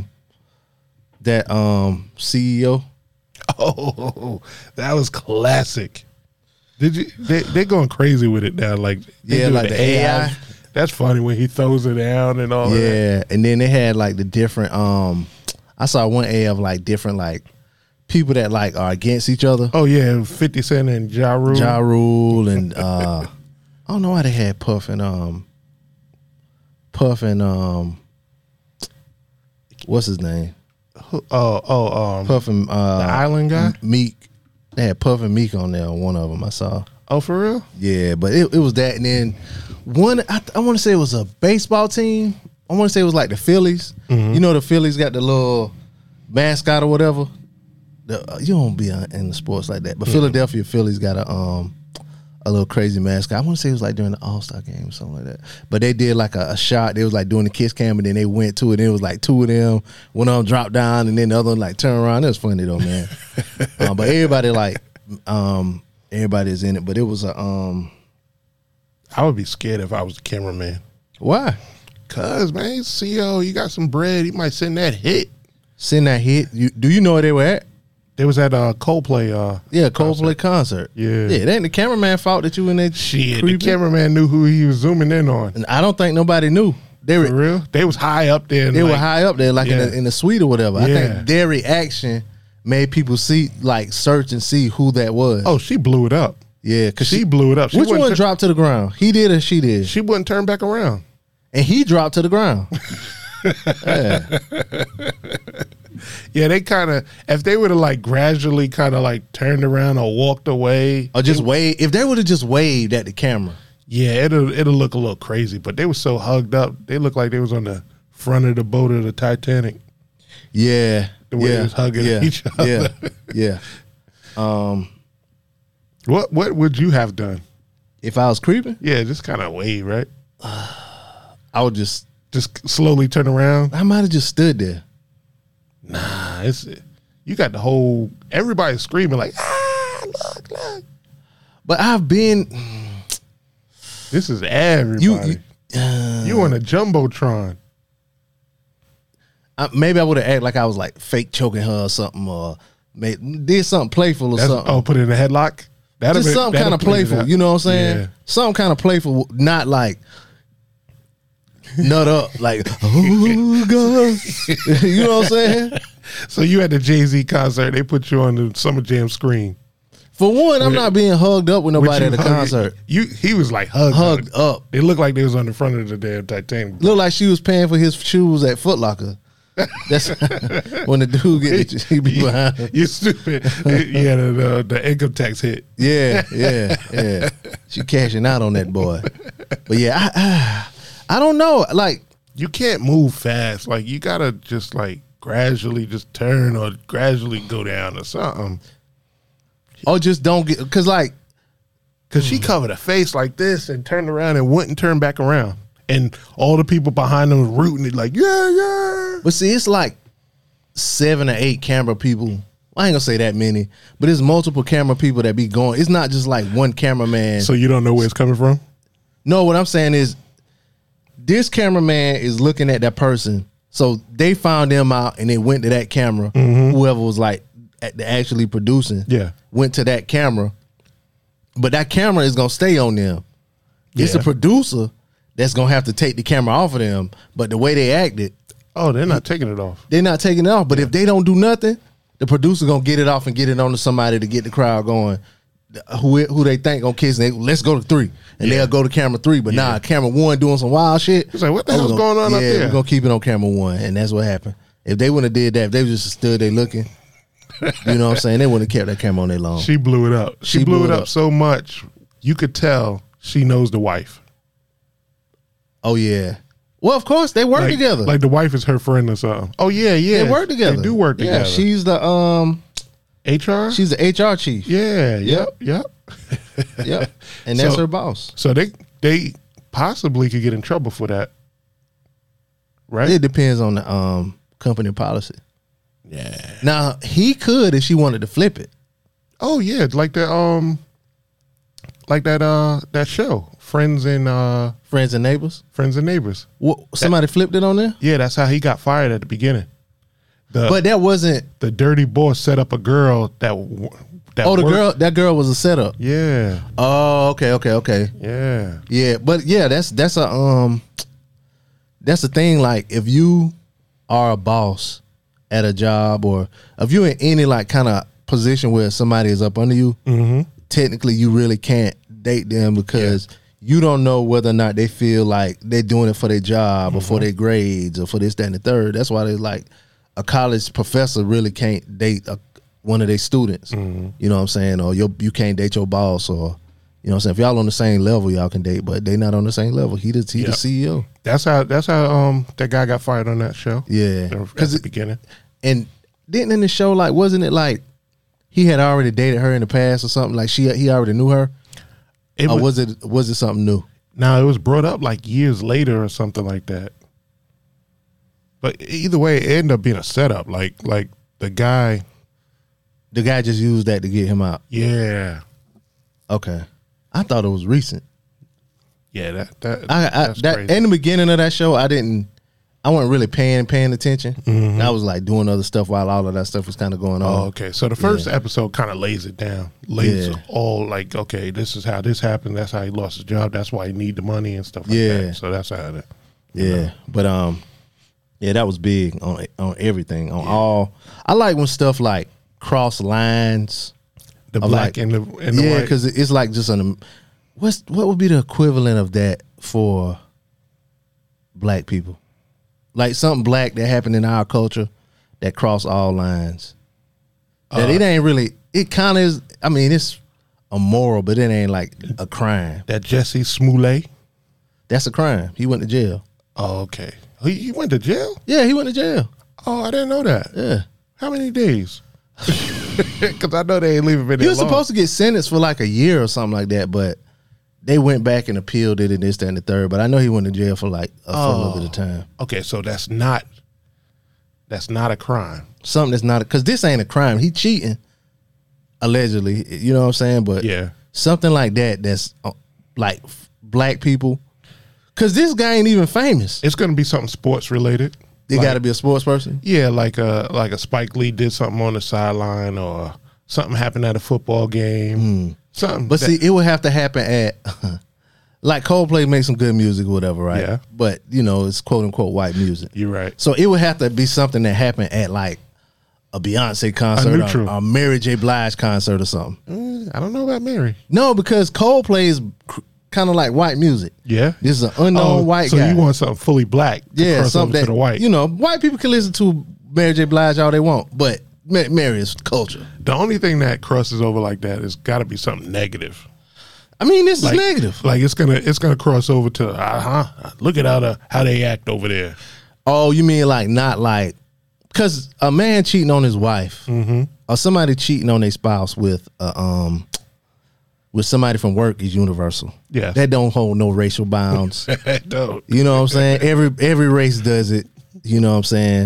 CEO? Oh, that was classic. Did you? They're going crazy with it now. Like Yeah, do like the AI. That's funny when he throws it down and all. Of that. Yeah, and then they had like the different. I saw one AI of like different like people that like are against each other. Oh yeah, 50 Cent and Ja Rule. Ja Rule and I don't know why they had Puff and what's his name? Puff and the Island guy. Meek. They had Puff and Meek on there on one of them. I saw. Oh, for real? Yeah, but it was that, and then one. I want to say it was a baseball team. I want to say it was like the Phillies. You know, the Phillies got the little mascot or whatever. You don't be in the sports like that, but Philadelphia Phillies got a little crazy mascot. I want to say it was like during the All-Star game or something like that. But they did like a shot. They was like doing the kiss cam, and then they went to it. And it was like two of them. One of them dropped down, and then the other one like turned around. It was funny though, man. But everybody like everybody's in it. But it was a I would be scared if I was the cameraman. why? Cause man, he's CEO, you got some bread. He might send that hit. Send that hit. Do you know where they were at? There was that Coldplay. Yeah, Coldplay concert. Yeah. It ain't the cameraman fault that you in there. Shit, creeping. the cameraman knew who he was zooming in on. And I don't think nobody knew. They For real? They was high up there. And They were like, high up there, like Yeah. in the suite or whatever. I Yeah. think their reaction made people see, like, search and see who that was. Oh, she blew it up. yeah, because She blew it up. She Which wouldn't one dropped to the ground? He did or she did? She wouldn't turn back around. And he dropped to the ground. Yeah, they kind of, if they would have like gradually kind of like turned around or walked away, Or just wave. If they would have just waved at the camera. yeah, it'll look a little crazy. But they were so hugged up, they looked like they was on the front of the boat of the Titanic. Yeah. The way they was hugging each other. Yeah. What would you have done? If I was creeping, Yeah, just kind of wave, right? I would just. Slowly turn around. I might have just stood there. Nah, you got the whole everybody screaming like, look. But I've been. This is everybody. You on a jumbotron. Maybe I would have acted like I was like fake choking her or something, or did something playful or something. Oh, put it in a headlock. Just something kind of playful. You know what I'm saying? Yeah. Something kind of playful, not like nut up, like oh god. You know what I'm saying? So you at the Jay-Z concert, they put you on the Summer Jam screen. For one, I'm not being hugged up with nobody at a concert. He was like hugged up. It looked like they was on the front of the damn Titanic. Looked like she was paying for his shoes at Foot Locker. That's when the dude he be behind him. You stupid. Yeah, the income tax hit. Yeah. She cashing out on that boy. But yeah, I don't know. Like, you can't move fast. Like, you gotta just like gradually just turn or gradually go down or something. Or just don't get, cause she covered her face like this and turned around and wouldn't turn back around. And all the people behind them rooting it like, yeah. But see, it's like 7 or 8 camera people. I ain't gonna say that many, but it's multiple camera people that be going. It's not just like one cameraman. So you don't know where it's coming from? No, what I'm saying is this cameraman is looking at that person. So they found them out and they went to that camera. Whoever was like actually producing, went to that camera. But that camera is gonna stay on them. It's the producer that's gonna have to take the camera off of them. But the way they acted, they're not taking it off. They're not taking it off. But if they don't do nothing, the producer gonna get it off and get it on to somebody to get the crowd going. Who they think gonna kiss? Let's go to 3, and they'll go to camera 3. But nah, camera 1 doing some wild shit. It's like, what the hell's going on up there? We're gonna keep it on camera 1, and that's what happened. If they wouldn't have did that, if they just stood there looking, you know what I'm saying? They wouldn't have kept that camera on there long. She blew it up. She blew it up so much you could tell she knows the wife. Oh yeah. Well, of course they work together. Like the wife is her friend or something. Oh yeah. They work together. They do work together. Yeah, she's the HR. She's the HR chief. Yeah. Yep. Yep. And that's her boss. So they possibly could get in trouble for that. Right. It depends on the company policy. Yeah. Now he could if she wanted to flip it. Oh yeah, like that that show, Friends and Neighbors. Friends and Neighbors. Somebody flipped it on there? Yeah, that's how he got fired at the beginning. But that wasn't the dirty boss set up a girl that that girl was a setup. Yeah. Oh, okay. Yeah. Yeah, but yeah, that's the thing. Like, if you are a boss at a job, or if you're in any like kind of position where somebody is up under you, technically you really can't date them because you don't know whether or not they feel like they're doing it for their job or for their grades or for this, that, and the third. That's why they like a college professor really can't date one of their students. You know what I'm saying? Or you can't date your boss, or you know what I'm saying? If y'all on the same level, y'all can date, but they not on the same level. He the CEO. That's how that guy got fired on that show. Yeah. At the beginning. And didn't in the show, like, wasn't it like he had already dated her in the past or something? Like he already knew her? Or was it something new? No, it was brought up like years later or something like that. But either way, it ended up being a setup. Like the guy just used that to get him out. Yeah. Okay. I thought it was recent. Yeah, that's crazy. In the beginning of that show, I wasn't really paying attention. I was like doing other stuff while all of that stuff was kind of going on. Oh, okay. So the first episode kind of lays it down. All like, okay, this is how this happened. That's how he lost his job. That's why he need the money and stuff like that. So that's how it. But that was big on everything. On all, I like when stuff like cross lines. The black and the white. Because it's like just what would be the equivalent of that for black people? Like something black that happened in our culture that crossed all lines. That it ain't really. It kind of is. I mean, it's immoral, but it ain't like a crime. That Jesse Smollett. That's a crime. He went to jail. Oh, okay. He went to jail? Yeah, he went to jail. Oh, I didn't know that. Yeah. How many days? Because I know they ain't leaving. He was supposed to get sentenced for like a year or something like that, but they went back and appealed it and this, that, and the third. But I know he went to jail for like for a little bit of time. Okay, so that's not a crime. Something that's not, because this ain't a crime. He cheating, allegedly. You know what I'm saying? But Yeah. something like that that's like black people. Because this guy ain't even famous. It's going to be something sports related. They got to be a sports person. Yeah, like a Spike Lee did something on the sideline, or something happened at a football game. Something. But see, it would have to happen at, like Coldplay makes some good music or whatever, right? Yeah. But, you know, it's quote unquote white music. You're right. So it would have to be something that happened at like a Beyonce concert neutral. or a Mary J. Blige concert or something. I don't know about Mary. No, because Coldplay is kind of like white music. Yeah. This is an unknown white so guy. you want something fully black to cross something over to the white. You know, white people can listen to Mary J. Blige all they want, but Mary is culture. The only thing that crosses over like that has got to be something negative. I mean, this is negative. Like it's gonna cross over to look at how they act over there. Oh, you mean like not like, because a man cheating on his wife or somebody cheating on their spouse with somebody from work is universal. Yeah, that don't hold no racial bounds. Don't. You know what I'm saying? Every race does it. You know what I'm saying?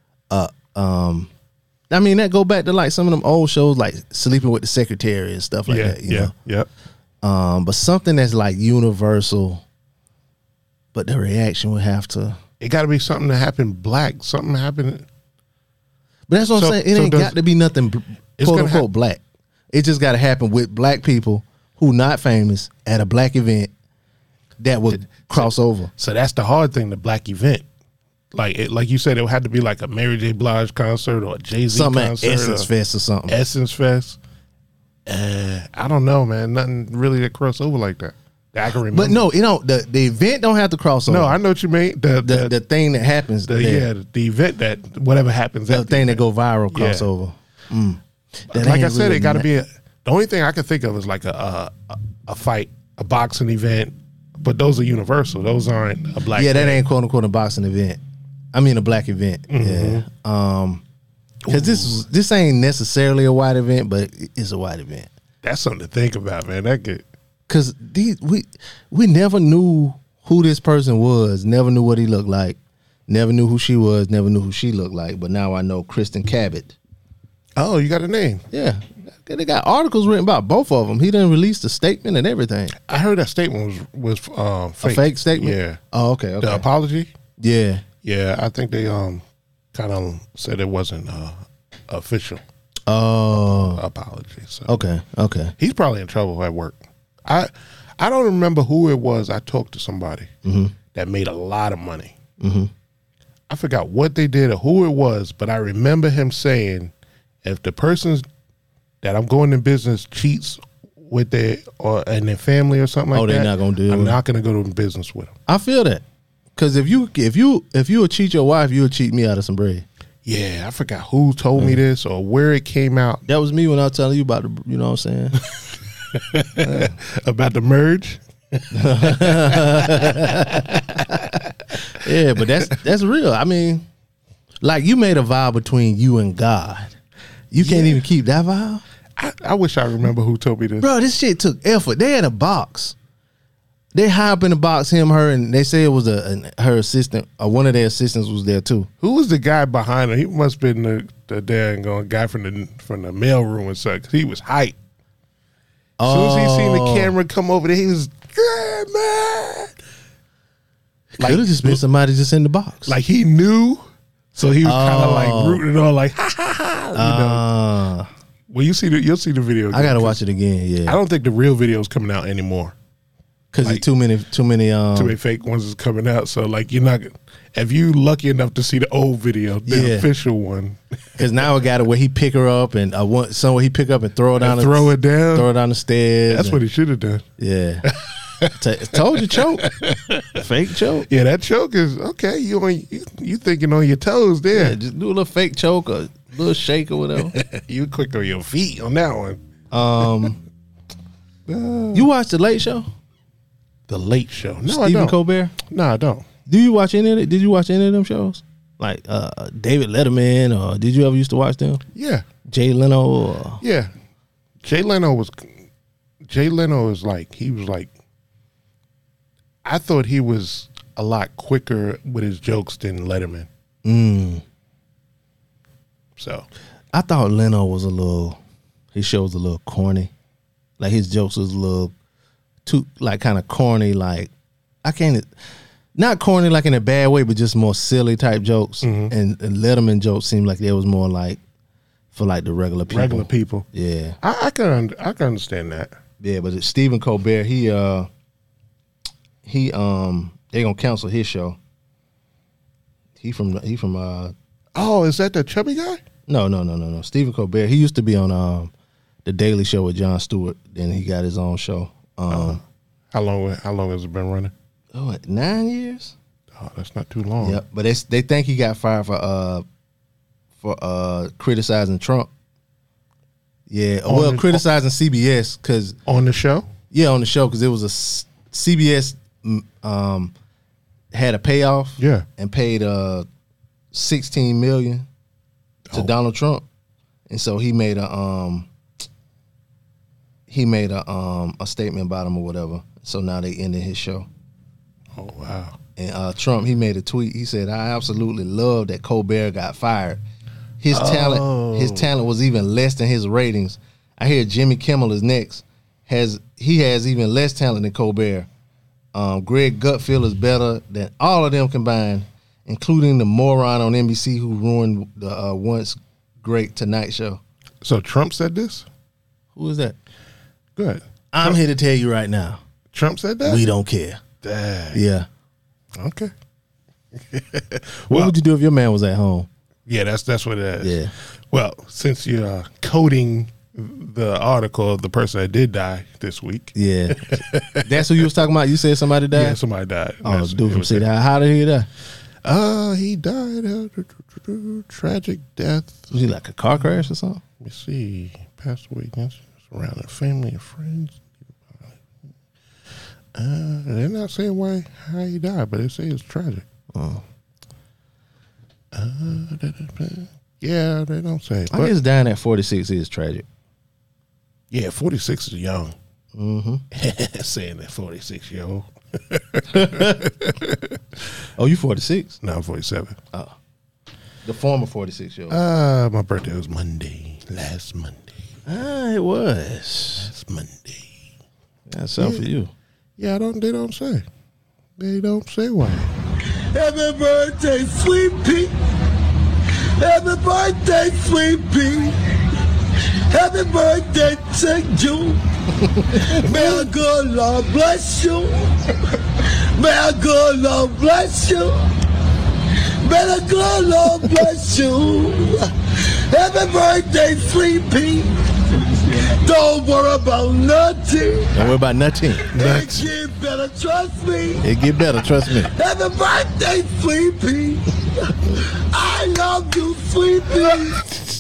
I mean, that go back to like some of them old shows, like Sleeping with the Secretary and stuff like that. You know? Yep. But something that's like universal, but the reaction would have to. It got to be something that happened black. Something happened. But that's what I'm saying. It ain't got to be nothing quote unquote black. It just got to happen with black people who not famous at a black event that would cross over. So that's the hard thing, the black event. Like you said, it would have to be like a Mary J. Blige concert or a Jay-Z something concert. At Essence Fest or something. Essence Fest. I don't know, man. Nothing really that cross over like that I can remember. But no, you know, the event don't have to cross over. No, I know what you mean. The thing that happens. The event that whatever happens. The thing that go viral cross over. Like I said, it got to be the only thing I can think of is like a fight, a boxing event. But those are universal. Those aren't a black. Yeah, that ain't quote unquote a boxing event. I mean a black event. Yeah. Because this ain't necessarily a white event, but it's a white event. That's something to think about, man. That could. Because we never knew who this person was, never knew what he looked like, never knew who she was, never knew who she looked like. But now I know Kristen Cabot. Oh, you got a name? Yeah, they got articles written about both of them. He done released a statement and everything. I heard that statement was fake. A fake statement. Yeah. Oh, okay. The apology. Yeah. Yeah, I think they kind of said it wasn't official. Oh, apology. So okay. He's probably in trouble at work. I don't remember who it was. I talked to somebody that made a lot of money. I forgot what they did or who it was, but I remember him saying, if the person that I'm going in business cheats with their family or something like that, they're not gonna do it. I'm not going to go to business with them. I feel that, because if you would cheat your wife, you would cheat me out of some bread. Yeah, I forgot who told me this or where it came out. That was me when I was telling you about the, you know what I'm saying? About the merge. Yeah, but that's real. I mean, like, you made a vow between you and God. You can't even keep that vow? I wish I remember who told me this. Bro, this shit took effort. They had a box. They high up in the box, her, and they say it was her assistant, or one of their assistants was there too. Who was the guy behind her? He must have been the dang guy from the mail room and stuff, because he was hype. As soon as he seen the camera come over there, he was, yeah, man. Could have just been somebody just in the box. Like he knew, so he was kind of like rooting on, like, ha ha ha. You know? Well, you'll see the video again. I gotta watch it again. Yeah, I don't think the real video is coming out anymore. Because like, too many too many fake ones is coming out. So like, you're not, if you lucky enough to see the old video, the official one. Because now it got it where he pick her up and somewhere he pick up and throw it down, throw it down the stairs. That's what he should have done. Yeah, told you, choke, fake choke. Yeah, that choke is okay. You thinking on your toes there? Yeah, just do a little fake choke or a little shake or whatever. You quick on your feet on that one. You watch The Late Show? The Late Show. No, Stephen I don't. Colbert? No, I don't. Do you watch any of it? Did you watch any of them shows? Like David Letterman, or did you ever used to watch them? Yeah. Jay Leno, or Yeah. Jay Leno is like, he was like, I thought he was a lot quicker with his jokes than Letterman. So I thought Leno was his show was a little corny. Like his jokes was a little too, like kind of corny. Like not corny like in a bad way, but just more silly type jokes. And Letterman jokes seemed like they was more like for like the regular people. regular people. Yeah. I can understand that. Yeah, but Stephen Colbert, he they gonna cancel his show. He from Oh, is that the chubby guy? No. Stephen Colbert. He used to be on the Daily Show with Jon Stewart. Then he got his own show. How long has it been running? 9 years. Oh, that's not too long. Yep. But they think he got fired for criticizing Trump. Yeah. Criticizing CBS because On the show? yeah, on the show because it was CBS had a payoff. Yeah. And paid $16 million to Donald Trump, and so he made a statement about him or whatever. So now they ended his show. Oh, wow. And Trump, he made a tweet. He said, "I absolutely love that Colbert got fired. His talent was even less than his ratings. I hear Jimmy Kimmel is next. He has even less talent than Colbert. Greg Gutfeld is better than all of them combined, including the moron on NBC who ruined the once great Tonight Show." So Trump said this? Who is that? Good. I'm here to tell you right now. Trump said that? We don't care. Dang. Yeah. Okay. What would you do if your man was at home? Yeah, that's what it is. Yeah. Well, since you're coding the article of the person that did die this week. Yeah. That's who you was talking about? You said somebody died? Yeah, somebody died. Oh, dude from City High. How did he die? He died of tragic death. Was he like a car crash or something? Let me see. Passed away surrounding family and friends. They're not saying how he died, but they say it's tragic. Oh. Yeah, they don't say. I guess dying at 46 is tragic. Yeah, 46 is young. Mm-hmm. Saying that 46-year-old. Oh, you 46? No, I'm 47. Oh. The former 46-year-old. My birthday was last Monday. It was. Last Monday. That's something for you. Yeah, they don't say. They don't say why. Happy birthday, sweet pea. Happy birthday, sweet pea. Happy birthday to you. May a good Lord bless you. May a good Lord bless you. May the good Lord bless you. Happy birthday, sweet pea. Don't worry about nothing. Don't worry about nothing. It get better, trust me. It get better, trust me. Happy birthday, sweet pea. I love you, sweet pea.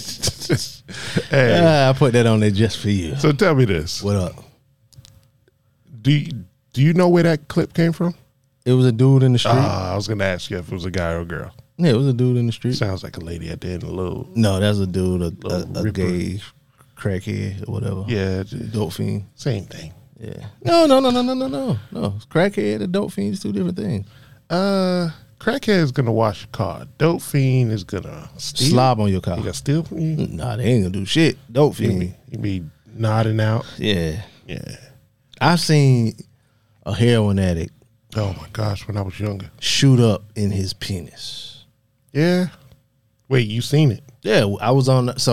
Hey, I put that on there just for you. so tell me this. What up? Do you know where that clip came from? It was a dude in the street. I was going to ask you if it was a guy or a girl. Yeah, it was a dude in the street. Sounds like a lady at the end of the little. No, that's a dude, a Ripper. gay crackhead or whatever. Yeah, Dope fiend. same thing. Yeah. No. It's crackhead and dope fiend is two different things. Crackhead is going to wash your car. Dope fiend is going to steal. Slob on your car. He got steal from you. Nah, they ain't gonna do shit. Dope fiend. He be nodding out. Yeah. Yeah. I've seen a heroin addict Oh my gosh, when I was younger. shoot up in his penis. Yeah. Wait, you seen it? Yeah, I was on in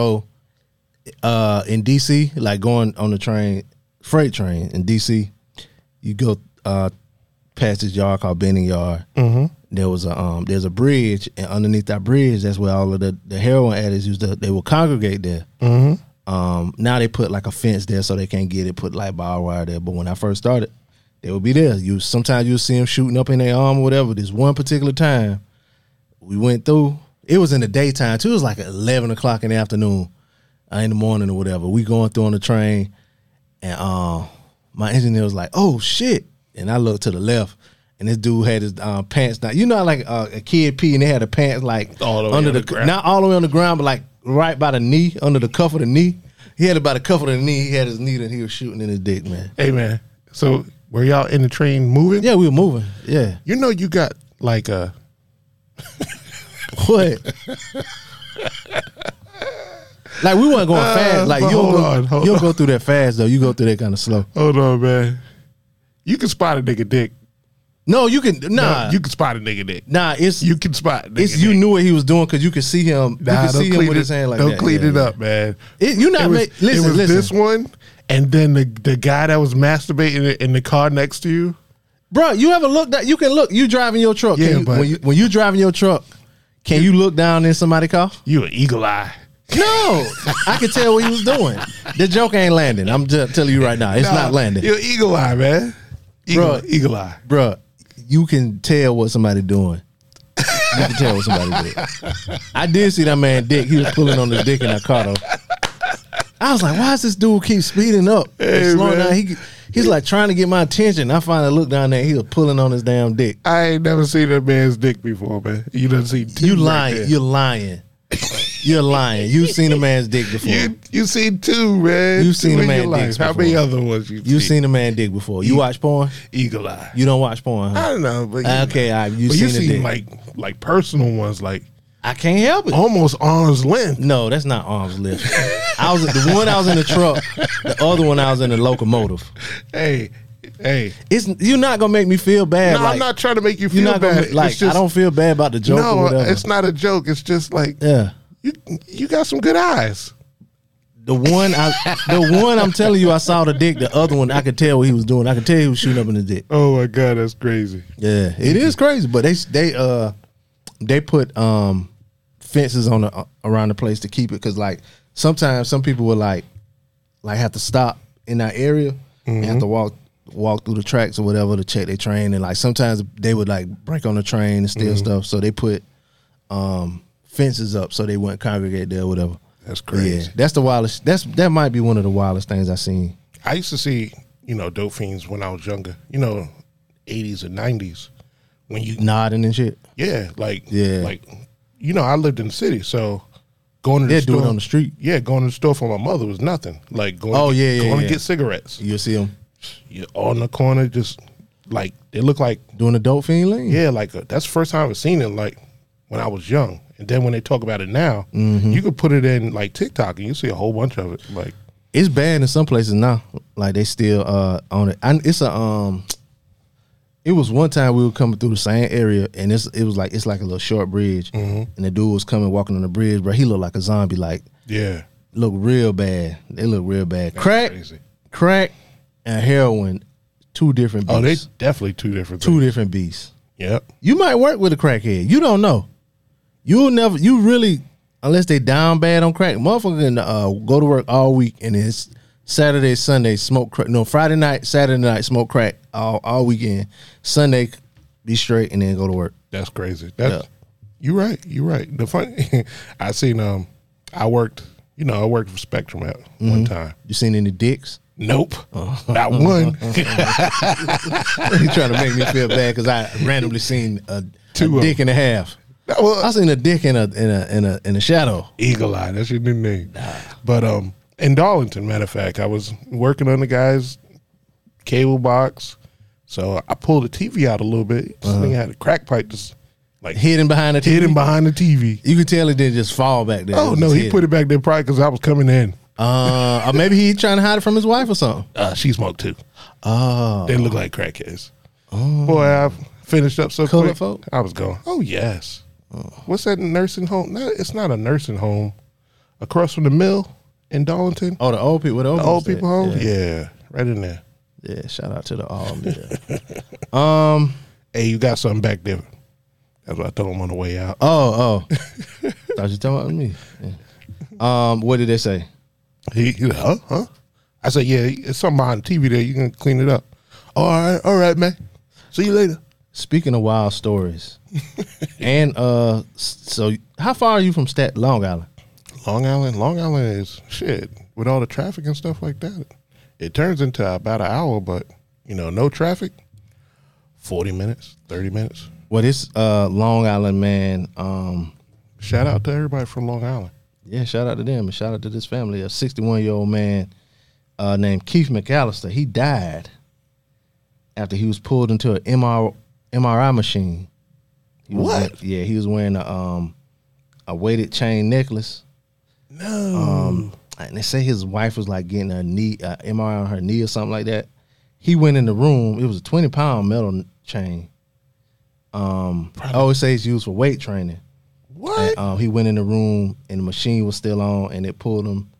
DC, like going on the train, freight train in DC, you go past this yard called Benning Yard. Mm-hmm. There's a bridge, and underneath that bridge, that's where all of the heroin addicts they will congregate there. Mm-hmm. Now they put like a fence there so they can't get it, put like barbed wire there. But when I first started, they would be there. Sometimes you'll see them shooting up in their arm or whatever. This one particular time, we went through. It was in the daytime too. It was like 11 o'clock in the afternoon, in the morning or whatever. We going through on the train, and my engineer was like, "Oh shit!" And I looked to the left, and this dude had his pants down. You know, like a kid pee, and they had the pants like All the way under on the ground. not all the way on the ground, but like right by the knee, under the cuff of the knee. He had it by the cuff of the knee. He had his knee, and he was shooting in his dick, man. Hey, man. So were y'all in the train moving? Yeah, we were moving. Yeah. You know, you got like a. What? Like we weren't going fast. Like you don't go through that fast though. You go through that kind of slow. Hold on, man. You can spot a nigga dick. No, you can No, you can spot a nigga dick. Nah, it's You can spot a nigga it's you dick. knew what he was doing because you could see him. Nah, you could see him clean with it- his hand like don't that. clean Yeah, it yeah. up, man. You not It was, make listen. it was Listen, this one, and then the guy that was masturbating in the car next to you. bro. You ever look that? You can look. You driving your truck. Yeah, Can you, but- when you driving your truck, can you look down in somebody's car? You an eagle eye. No, I can tell what he was doing. The joke ain't landing. I'm just telling you right now, it's not landing, You're an eagle eye, man. Eagle eye. bro. You can tell what somebody doing. You can tell what somebody did. I did see that man dick. He was pulling on his dick in that car though. I was like, why does this dude keep speeding up? Hey, Slowing man. down. He's like trying to get my attention. I finally looked down there. He was pulling on his damn dick. I ain't never seen that man's dick before, man. You done seen two You right lying. there. You're lying. You're lying. You've seen a man's dick before. You seen two, man. You've seen Two a in man your life. dicks How before. many other ones You've seen a man dick before. You watch porn? eagle eye? You don't watch porn, huh? I don't know, but Okay, all right. You but seen you a dick. seen like personal ones, like I can't help it. almost arm's length. No, that's not arm's length. I was the one I was in the truck. The other one I was in the locomotive. Hey, You're not gonna make me feel bad. no, like, I'm not trying to make you You're feel not gonna bad. like. It's just, I don't feel bad about the joke or no, whatever. it's not a joke. It's just like Yeah. you got some good eyes. The one I'm telling you, I saw the dick. The other one, I could tell what he was doing. I could tell he was shooting up in the dick. Oh my god, that's crazy. Yeah, it is crazy, but they put fences on around the place to keep it because like sometimes some people will like have to stop in that area and have to walk through the tracks or whatever to check their train, and like sometimes they would like break on the train and steal stuff, so they put fences up so they wouldn't congregate there or whatever. That's Yeah, crazy. that's the wildest. That might be one of the wildest things I've seen. I used to see, dope fiends when I was younger. 80s and 90s when you Nodding and shit. like Yeah. I lived in the city, so going to the They store do it on the street. Yeah, going to the store for my mother was nothing. Like going Oh, to yeah. get cigarettes. You'll see them You're on the corner, just like they look like doing the dope fiend lane. that's the first time I've seen it. Like when I was young, and then when they talk about it now, Mm-hmm. you could put it in like TikTok and you see a whole bunch of it. Like It's bad in some places now. Like they still on it. And it's it was one time we were coming through the same area and it's like a little short bridge and the dude was coming walking on the bridge, bro. He looked like a zombie, like yeah, look real bad. They look real bad. crazy. Crack and heroin, two different beasts. Oh, they definitely two different two things. different beasts. Yep. You might work with a crackhead. You don't know. You really, unless they down bad on crack, motherfucker can go to work all week and it's Saturday, Sunday, smoke crack. No, Friday night, Saturday night, smoke crack all weekend. Sunday, be straight and then go to work. That's crazy. You're right. The funny, I seen I worked for Spectrum at one time. You seen any dicks? Nope, not one. You trying to make me feel bad because I randomly seen a Two of dick and a half. Well, I seen a dick in a shadow. Eagle Eye, that's your new name. But in Darlington, matter of fact, I was working on the guy's cable box, so I pulled the TV out a little bit. This thing had a crack pipe just like Hidden behind the TV. hidden behind the TV. You could tell it didn't just fall back there. Oh no, he put it back there probably because I was coming in. Or maybe he trying to hide it from his wife or something. She smoked too. Oh, They look like crackheads. Boy, I finished up so Colored quick. folk? I was going, oh yes. What's that nursing home? No, it's not a nursing home. Across from the mill in Darlington. oh, the old people. Where the The old stay. people home? Yeah, right in there. Yeah, shout out to the all. Hey, you got something back there. That's what I told him on the way out. Oh. Thought you talking about me. Yeah. What did they say? He like, huh? I said, yeah, it's something behind the TV there. You can clean it up. All right, man. See you later. Speaking of wild stories, and so how far are you from Long Island? Long Island is shit with all the traffic and stuff like that. It turns into about an hour, but no traffic. 40 minutes, 30 minutes. Well, this Long Island man, Shout out to everybody from Long Island. yeah, shout out to them and shout out to this family. A 61-year-old man named Keith McAllister. He died after he was pulled into an MRI machine. What? He was wearing a weighted chain necklace. No. And they say his wife was like getting a MRI on her knee or something like that. He went in the room. It was a 20-pound metal chain. I always say it's used for weight training. What? And, he went in the room and the machine was still on and it pulled him.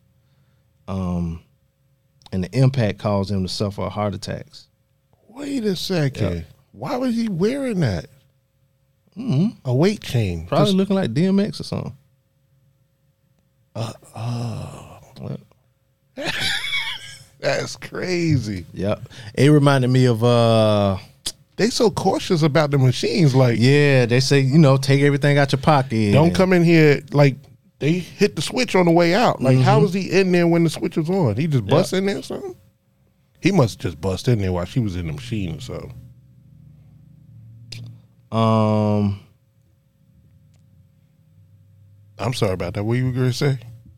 And the impact caused him to suffer heart attacks. Wait a second. Yeah. Why was he wearing that? A weight chain. Probably looking like DMX or something. That's crazy. Yep. It reminded me of They so cautious about the machines. Like, yeah, they say, take everything out your pocket. don't come in here. Like, they hit the switch on the way out. Like, how was he in there when the switch was on? He just bust in there or something? He must just bust in there while she was in the machine or something. I'm sorry about that. What you were going to say?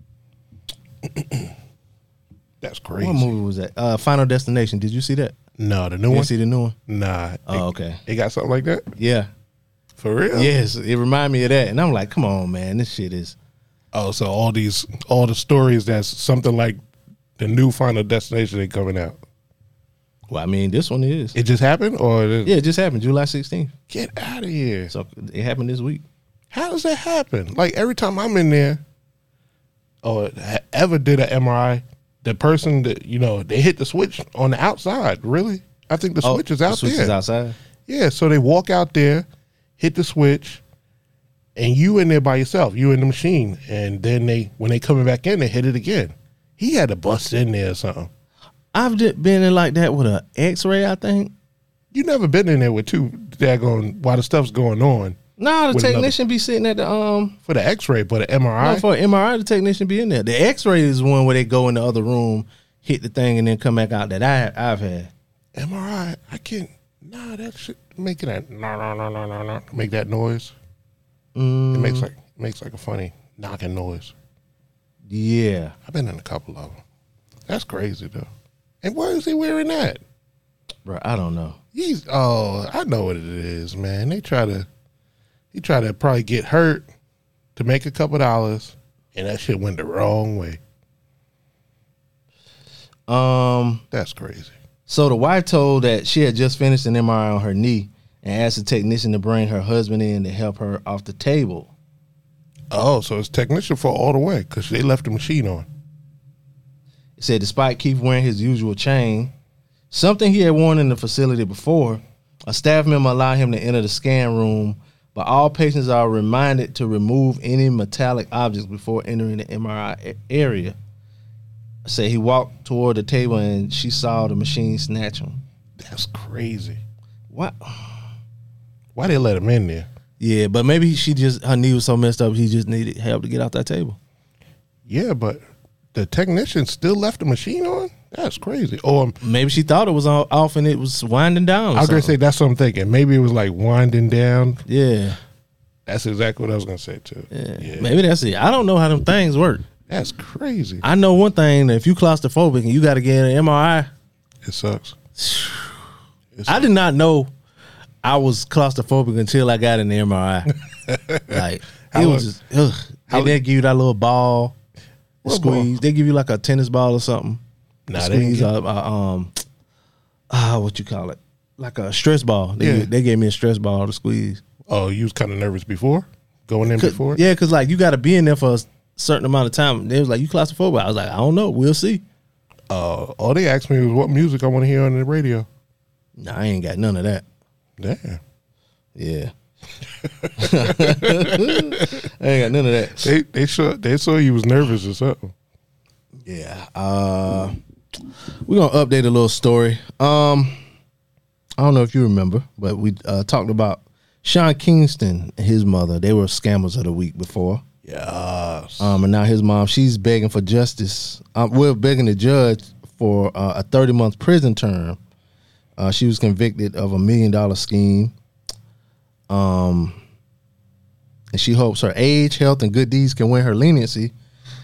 That's crazy. What movie was that? Final Destination. Did you see that? No, the new You one? didn't see the new one? Nah. Oh, okay. It got something like that? Yeah. For real? Yes, it reminded me of that. And I'm like, come on, man. This shit is... Oh, so all the stories that's something like the new Final Destination they coming out. Well, I mean, this one is. It just happened, or Yeah, it just happened July 16th. Get out of here! So it happened this week. How does that happen? Like every time I'm in there, or ever did an MRI, the person that they hit the switch on the outside. Really, I think the switch is out the switch there. is outside. Yeah, so they walk out there, hit the switch, and you in there by yourself. You in the machine, and then when they coming back in, they hit it again. He had to bust in there or something. I've been in like that with an X-ray, I think. You never been in there with two daggone while the stuff's going on. No, the With technician be sitting at the For the X-ray, but an MRI. No, for an MRI, the technician be in there. The X-ray is one where they go in the other room, hit the thing, and then come back out. That I've had. MRI, I can't. Nah, that shit making that no, make that noise. It makes like a funny knocking noise. Yeah, I've been in a couple of them. That's crazy though. And why is he wearing that? bro. I don't know. I know what it is, man. He try to probably get hurt to make a couple dollars, and that shit went the wrong way. That's crazy. So the wife told that she had just finished an MRI on her knee and asked the technician to bring her husband in to help her off the table. Oh, so it's technician for all the way because they left the machine on. It said despite Keith wearing his usual chain, something he had worn in the facility before, a staff member allowed him to enter the scan room, but all patients are reminded to remove any metallic objects before entering the MRI area. Say he walked toward the table and she saw the machine snatch him. That's crazy. What? Why they let him in there? Yeah, but maybe her knee was so messed up, he just needed help to get off that table. Yeah, but the technician still left the machine on? That's crazy. Or Maybe she thought it was off and it was winding down. I was going to say, that's what I'm thinking. Maybe it was like winding down. Yeah. That's exactly what I was going to say, too. Yeah. Maybe that's it. I don't know how them things work. That's crazy. I know one thing, that if you claustrophobic and you got to get an MRI. It sucks. I did not know I was claustrophobic until I got in the MRI. Like, it was just, they give you that little ball, squeeze. They give you like a tennis ball or something. Nah, squeeze, what you call it? Like a stress ball. They gave me a stress ball to squeeze. Oh, you was kind of nervous before? Going in before? Yeah, because like you got to be in there for a certain amount of time. They was like, you claustrophobic? I was like, I don't know. We'll see. All they asked me was what music I want to hear on the radio. Nah, I ain't got none of that. Damn. Yeah. I ain't got none of that. They saw you was nervous or something. Yeah. We're gonna update a little story. I don't know if you remember, but we talked about Sean Kingston and his mother. They were scammers of the week before. Yes. And now his mom, she's begging for justice. We're begging the judge for a 30-month prison term She was convicted of $1 million scheme. And she hopes her age, health, and good deeds can win her leniency.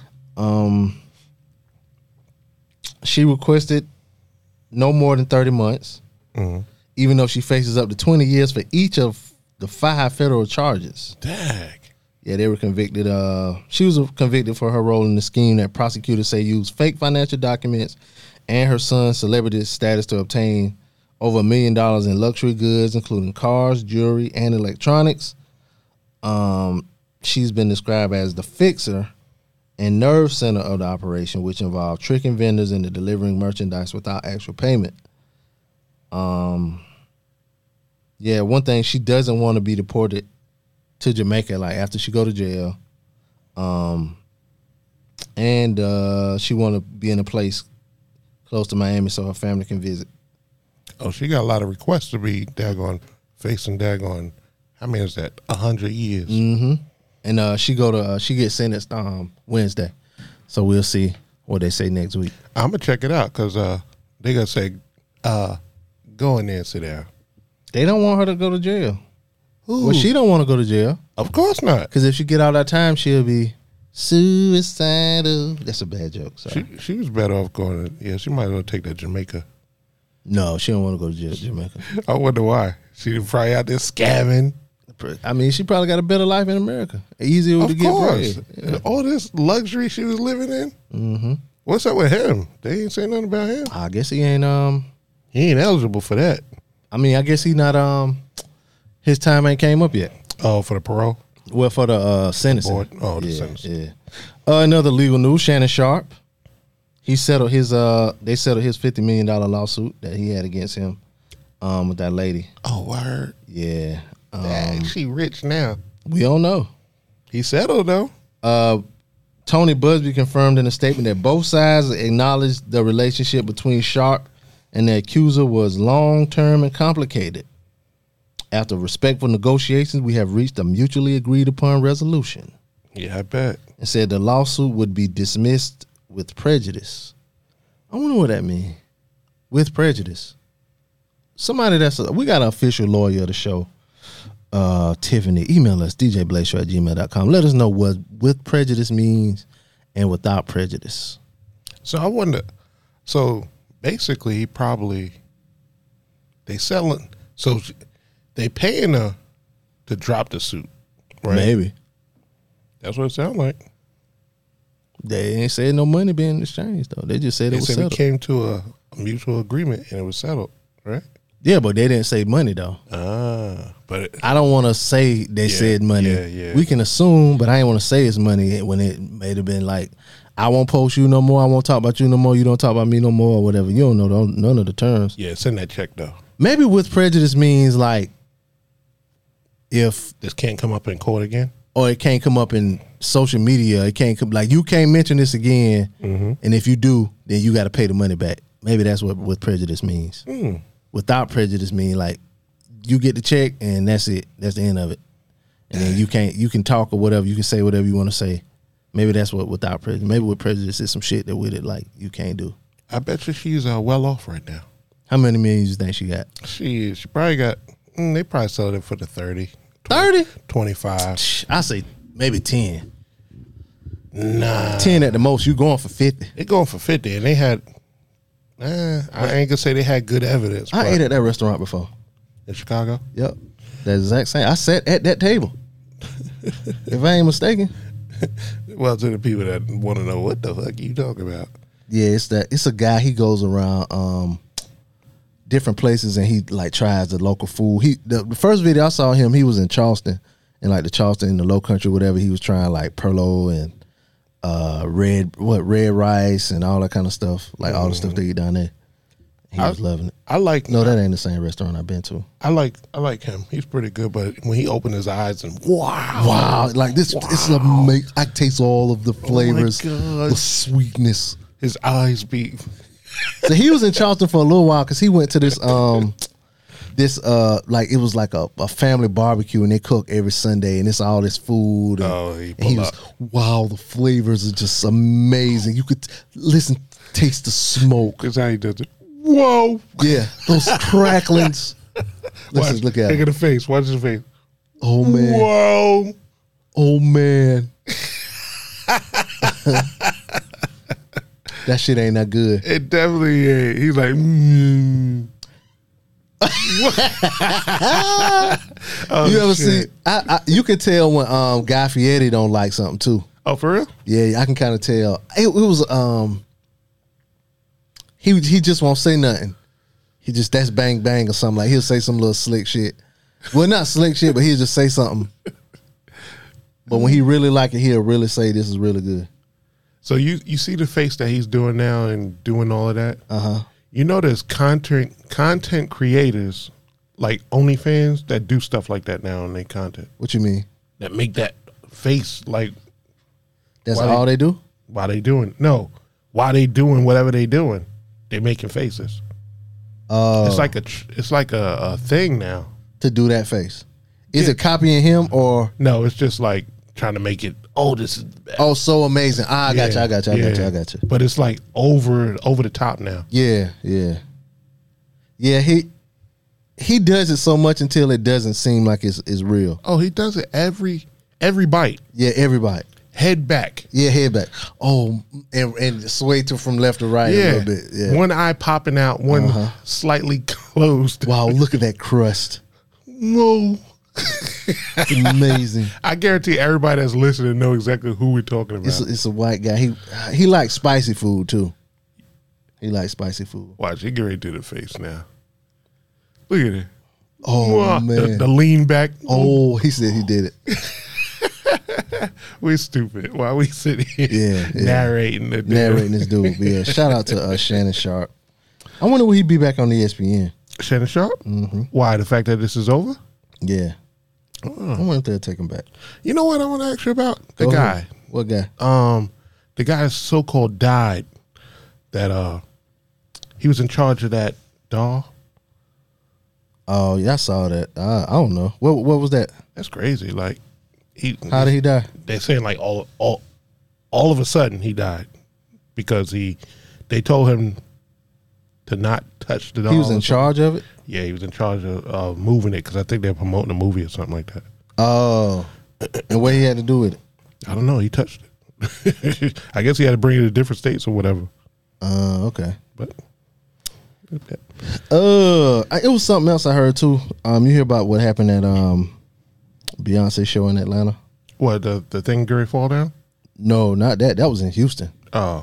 She requested no more than 30 months, even though she faces up to 20 years for each of the 5 federal charges. Dang. Yeah, they were convicted. She was convicted for her role in the scheme that prosecutors say used fake financial documents and her son's celebrity status to obtain over $1 million in luxury goods, including cars, jewelry, and electronics. She's been described as the fixer and nerve center of the operation, which involved tricking vendors into delivering merchandise without actual payment. Yeah, one thing, she doesn't want to be deported to Jamaica, like after she go to jail. And she want to be in a place close to Miami so her family can visit. Oh, she got a lot of requests to be facing how many is that? 100 years. Mm-hmm. And she gets sentenced Wednesday. So we'll see what they say next week. I'm gonna check it out because they gonna say, go in there and sit down. They don't want her to go to jail. Ooh. Well, she don't want to go to jail. Of course not. Because if she get all that time, she'll be suicidal. That's a bad joke. Sorry. She was better off going. She might as well take that Jamaica. No, she don't want to go to jail, Jamaica. I wonder why. She probably out there scamming. I mean, she probably got a better life in America. Easier to get bread. Yeah. All this luxury she was living in. Mm-hmm. What's up with him? They ain't saying nothing about him. I guess he ain't He ain't eligible for that. I mean, I guess he not his time ain't came up yet. Oh, for the parole? Well, for the sentencing. Board. Oh, the sentencing. Yeah. Another legal news, Shannon Sharp. He settled his they settled his $50 million lawsuit that he had against him with that lady. Oh, word. Yeah. Dang, she rich now. We don't know. He settled though. Tony Busby confirmed in a statement that both sides acknowledged the relationship between Sharp and the accuser was long-term and complicated. After respectful negotiations, we have reached a mutually agreed upon resolution. Yeah, I bet. And said the lawsuit would be dismissed with prejudice. I wonder what that means. With prejudice. Somebody we got an official lawyer of the show. Tiffany, email us djblazer@gmail.com. Let us know what with prejudice means and without prejudice. So I wonder. So basically, they selling. So they paying her to drop the suit, right? Maybe. That's what it sounds like. They ain't said no money being exchanged though. They just said it was settled. They came to a mutual agreement and it was settled, right? Yeah, but they didn't say money though. But I don't want to say they said money. Yeah. We can assume, but I ain't want to say it's money when it may have been like, I won't post you no more. I won't talk about you no more. You don't talk about me no more or whatever. You don't know none of the terms. Yeah, send that check though. Maybe with prejudice means like if this can't come up in court again, or it can't come up in social media. It can't come like you can't mention this again. Mm-hmm. And if you do, then you got to pay the money back. Maybe that's what with prejudice means. Without prejudice mean like you get the check and that's it. That's the end of it. And then you can talk or whatever. You can say whatever you want to say. Maybe that's what without prejudice. Maybe with prejudice is some shit that with it like you can't do. I bet you she's well off right now. How many millions you think she got? She probably got. They probably sold it for the 30. 30? 25. I say maybe 10. Nah. 10 at the most. You going for 50. They going for 50 and they had. I ain't gonna say they had good evidence. I ate at that restaurant before. In Chicago? Yep. The exact same. I sat at that table. If I ain't mistaken. Well, to the people that want to know what the fuck you talking about. Yeah, it's a guy, he goes around different places and he like tries the local food. The first video I saw him, he was in Charleston, in like the Charleston in the Low Country, whatever. He was trying like Perlo and red rice and all that kind of stuff, like all the stuff they eat down there. He was loving it. That ain't the same restaurant I've been to. I like him. He's pretty good, but when he opened his eyes and wow, like this, it's amazing. I taste all of the flavors, the sweetness. His eyes be. So he was in Charleston for a little while because he went to this like it was like a family barbecue and they cook every Sunday and it's all this food. And, the flavors are just amazing. You could taste the smoke. That's how he does it. Whoa. Yeah, those cracklings. Let's just look at Look it. at the face. Watch his face. Oh man. Whoa. Oh man. That shit ain't that good. It definitely is. He's like, Oh, You ever shit. see? You can tell when Guy Fieri don't like something too. Oh, for real? Yeah, I can kind of tell. It was he just won't say nothing. He just that's bang bang or something. Like he'll say some little slick shit. Well, not slick shit, but he'll just say something. But when he really like it, he'll really say this is really good. So you see the face that he's doing now and doing all of that? Uh-huh. You know there's content creators like OnlyFans that do stuff like that now in their content. What you mean? That make that face like That's Why all they do? while they doing while they doing whatever they doing, they making faces. It's like a thing now. To do that face. Is Yeah. it copying him or No, it's just like trying to make it. Oh, this is oh so amazing? I got you. I got yeah. you. But it's like over the top now. Yeah. Yeah, he does it so much until it doesn't seem like it's real. Oh, he does it every bite. Yeah, everybody. Head back. Yeah, head back. Oh, and sway to from left to right a Yeah. little bit. Yeah. One eye popping out, one slightly closed. Wow, look at that crust. Whoa. Amazing. I guarantee everybody that's listening know exactly who we're talking about. It's a white guy. He likes spicy food too. He likes spicy food. Watch, he get ready to do the face now. Look at it. Oh Whoa, man. the lean back. Oh, he said he did it. We're stupid. Why we sitting here Yeah. narrating the Narrating this dude. But yeah, shout out to Shannon Sharp. I wonder will he be back on ESPN. Shannon Sharp? Mm-hmm. Why? The fact that this is over? Yeah. I wonder if they'll take him back. You know what I want to ask you about? The Go guy. ahead. What guy? The guy so-called died that he was in charge of that doll. Oh, yeah, I saw that. I don't know. What was that? That's crazy. Like How did he die? they're saying like all of a sudden he died because they told him to not touch the doll. He was or in something. charge of it? Yeah, he was in charge of moving it because I think they're promoting a movie or something like that. Oh. And what he had to do with it? I don't know. He touched it. I guess he had to bring it to different states or whatever. Okay. But It was something else I heard too. You hear about what happened at Beyonce show in Atlanta? what the thing Gary fall down? No, not that. That was in Houston. Oh,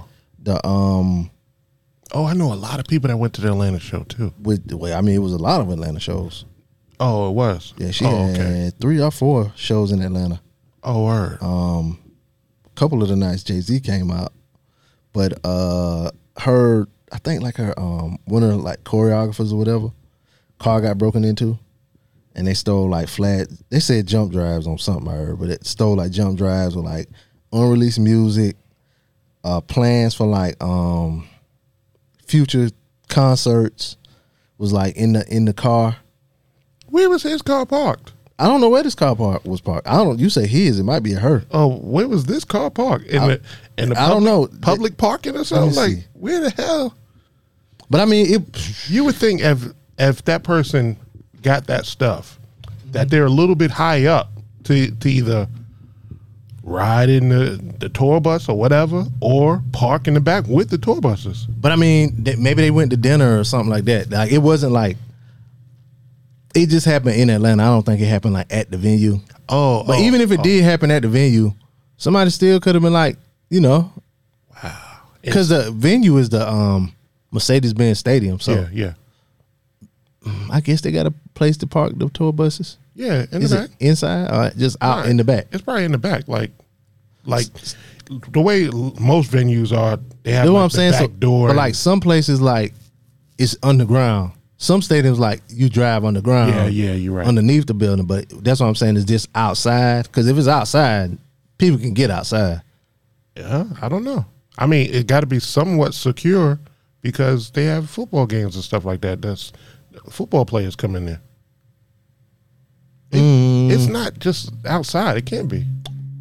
The I know a lot of people that went to the Atlanta show too. it was a lot of Atlanta shows. Oh, it was. Yeah, she had 3 or 4 shows in Atlanta. Oh, word. A couple of the nights Jay-Z came out, but I think like her one of her like choreographers or whatever, car got broken into, and they stole like they said jump drives on something I heard, but it stole like jump drives with like unreleased music, plans for like future concerts was like in the car. Where was his car parked? I don't know where this car was parked. You say his, it might be a her. Oh, where was this car parked? In the I don't know. public parking or something? Let me Like, see. where the hell? But I mean, You would think if that person got that stuff, that they're a little bit high up to either ride in the tour bus or whatever, or park in the back with the tour buses. But I mean, maybe they went to dinner or something like that. Like it wasn't like it just happened in Atlanta. I don't think it happened like at the venue. But even if it did happen at the venue, somebody still could have been like, wow, because the venue is the Mercedes-Benz Stadium. So yeah, I guess they got a place to park the tour buses. in Is the back. it inside or just out Right. in the back? It's probably in the back, like the way most venues are. They have That's what like I'm the saying. back So, door, but and- like some places, like it's underground. Some stadiums, like you drive underground. Yeah, you're right. Underneath the building, but that's what I'm saying is just outside. Because if it's outside, people can get outside. Yeah, I don't know. I mean, it got to be somewhat secure because they have football games and stuff like that. That's football players come in there. It's not just outside. It can't be.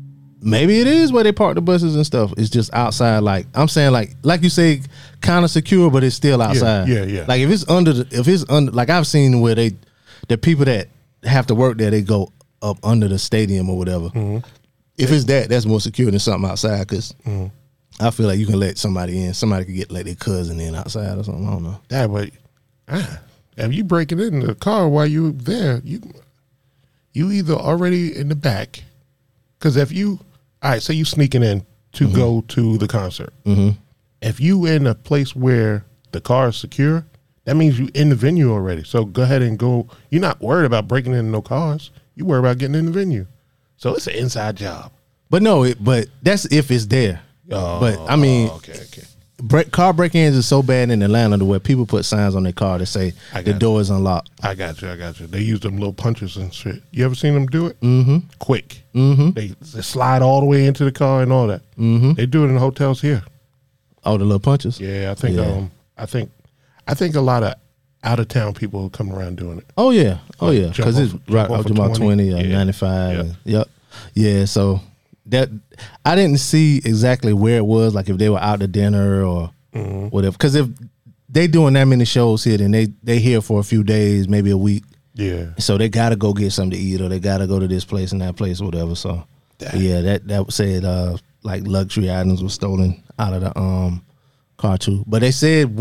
maybe it is where they park the buses and stuff. It's just outside. Like I'm saying, like you say, kind of secure, but it's still outside. Yeah. Like if it's under, like I've seen where the people that have to work there, they go up under the stadium or whatever. If it's that's more secure than something outside. Because I feel like you can let somebody in. Somebody could let their cousin in outside or something. I don't know. That way, if you breaking in the car while you there, you either already in the back. Because if you, all right, say you sneaking in to go to the concert. If you in a place where the car is secure, that means you in the venue already. So go ahead and go. You're not worried about breaking into no cars. You worry about getting in the venue. So it's an inside job. But no, but that's if it's there. But I mean, okay. Car break-ins is so bad in Atlanta to where people put signs on their car that say the door is unlocked. I got you. They use them little punches and shit. You ever seen them do it? Quick. They slide all the way into the car and all that. They do it in hotels here. Oh, the little punches. Yeah, I think a lot of out of town people come around doing it. Oh yeah, because it's right off up of to about 20 or 95. Yeah. So that I didn't see exactly where it was, like if they were out to dinner or whatever. Because if they doing that many shows here, then they here for a few days, maybe a week. Yeah. So they gotta go get something to eat, or they gotta go to this place and that place or whatever. So that said like luxury items were stolen out of the car too. But they said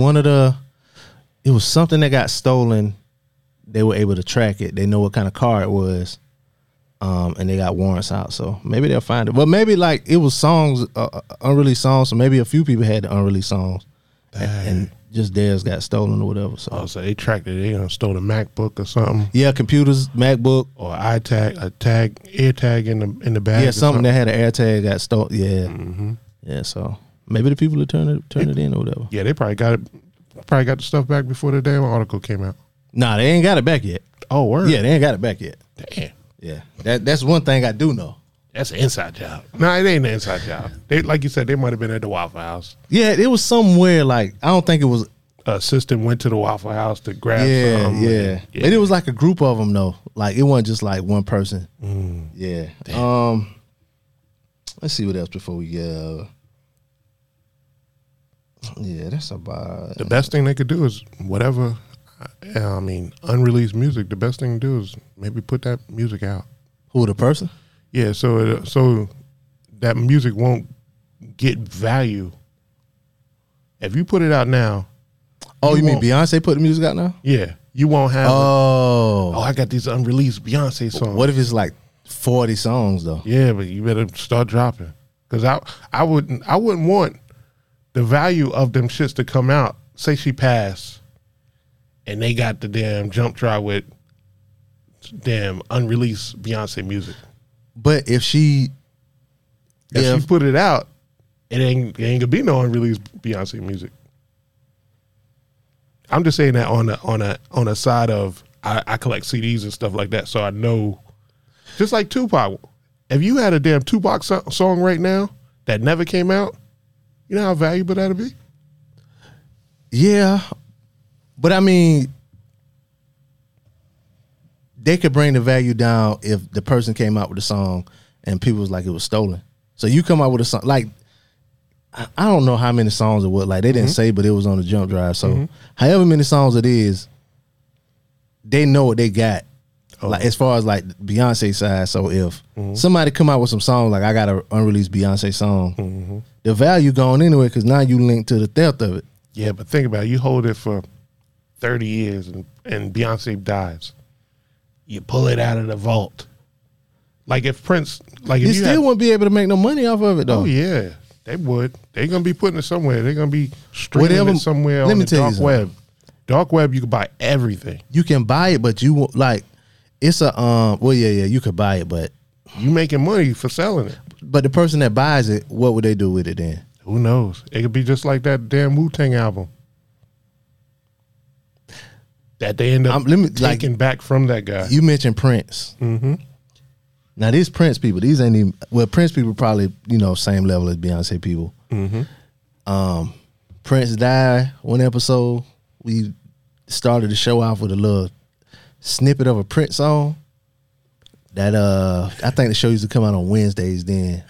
it was something that got stolen. They were able to track it. They know what kind of car it was. And they got warrants out, so maybe they'll find it. But maybe like it was songs, unreleased songs, so maybe a few people had the unreleased songs, and just theirs got stolen or whatever. So they tracked it. They stole a MacBook or something. Yeah, computers, MacBook, or AirTag in the bag. Yeah, something that had an AirTag got stolen. Yeah, yeah. So maybe the people that turn it in or whatever. Yeah, they probably got it. Probably got the stuff back before the damn article came out. Nah, they ain't got it back yet. Oh, word. Yeah, they ain't got it back yet. Damn. Yeah, that's one thing I do know. That's an inside job. No, it ain't an inside job. They, like you said, they might have been at the Waffle House. Yeah, it was somewhere like I don't think it was. Assistant went to the Waffle House to grab some. Yeah. But it was like a group of them though. Like it wasn't just like one person. Yeah. Damn. Let's see what else before we go. Yeah, that's about the best thing they could do is whatever. I mean, unreleased music. The best thing to do is maybe put that music out. Who, the person? Yeah, so that music won't get value. If you put it out now. Oh, you mean Beyonce put the music out now? Yeah, you won't have. I got these unreleased Beyonce songs. What if it's like 40 songs though? Yeah, but you better start dropping because I wouldn't want the value of them shits to come out. Say she passed. And they got the damn jump drive with damn unreleased Beyonce music. But if she put it out, it ain't gonna be no unreleased Beyonce music. I'm just saying that on a side of I collect CDs and stuff like that, so I know. Just like Tupac, if you had a damn Tupac song right now that never came out, you know how valuable that'd be. Yeah. But I mean, they could bring the value down if the person came out with a song and people was like it was stolen. So you come out with a song like I don't know how many songs it was. Like they didn't say, but it was on the jump drive. So however many songs it is, they know what they got. Like as far as like Beyonce side. So if somebody come out with some songs like I got an unreleased Beyonce song, the value gone anyway because now you link to the theft of it. Yeah, but think about it. You hold it for 30 years and Beyonce dies. You pull it out of the vault. Like if Prince, like if you still wouldn't be able to make no money off of it though. Oh yeah, they would. They're gonna be putting it somewhere. They're gonna be streaming it somewhere on the dark web. Dark web, you can buy everything. You can buy it, but you like it's a you could buy it, but you making money for selling it. But the person that buys it, what would they do with it then? Who knows? It could be just like that damn Wu-Tang album that they end up taking back from that guy. You mentioned Prince. Now these Prince people, these ain't even Prince people probably same level as Beyonce people. Prince died one episode. We started the show off with a little snippet of a Prince song. I think the show used to come out on Wednesdays then.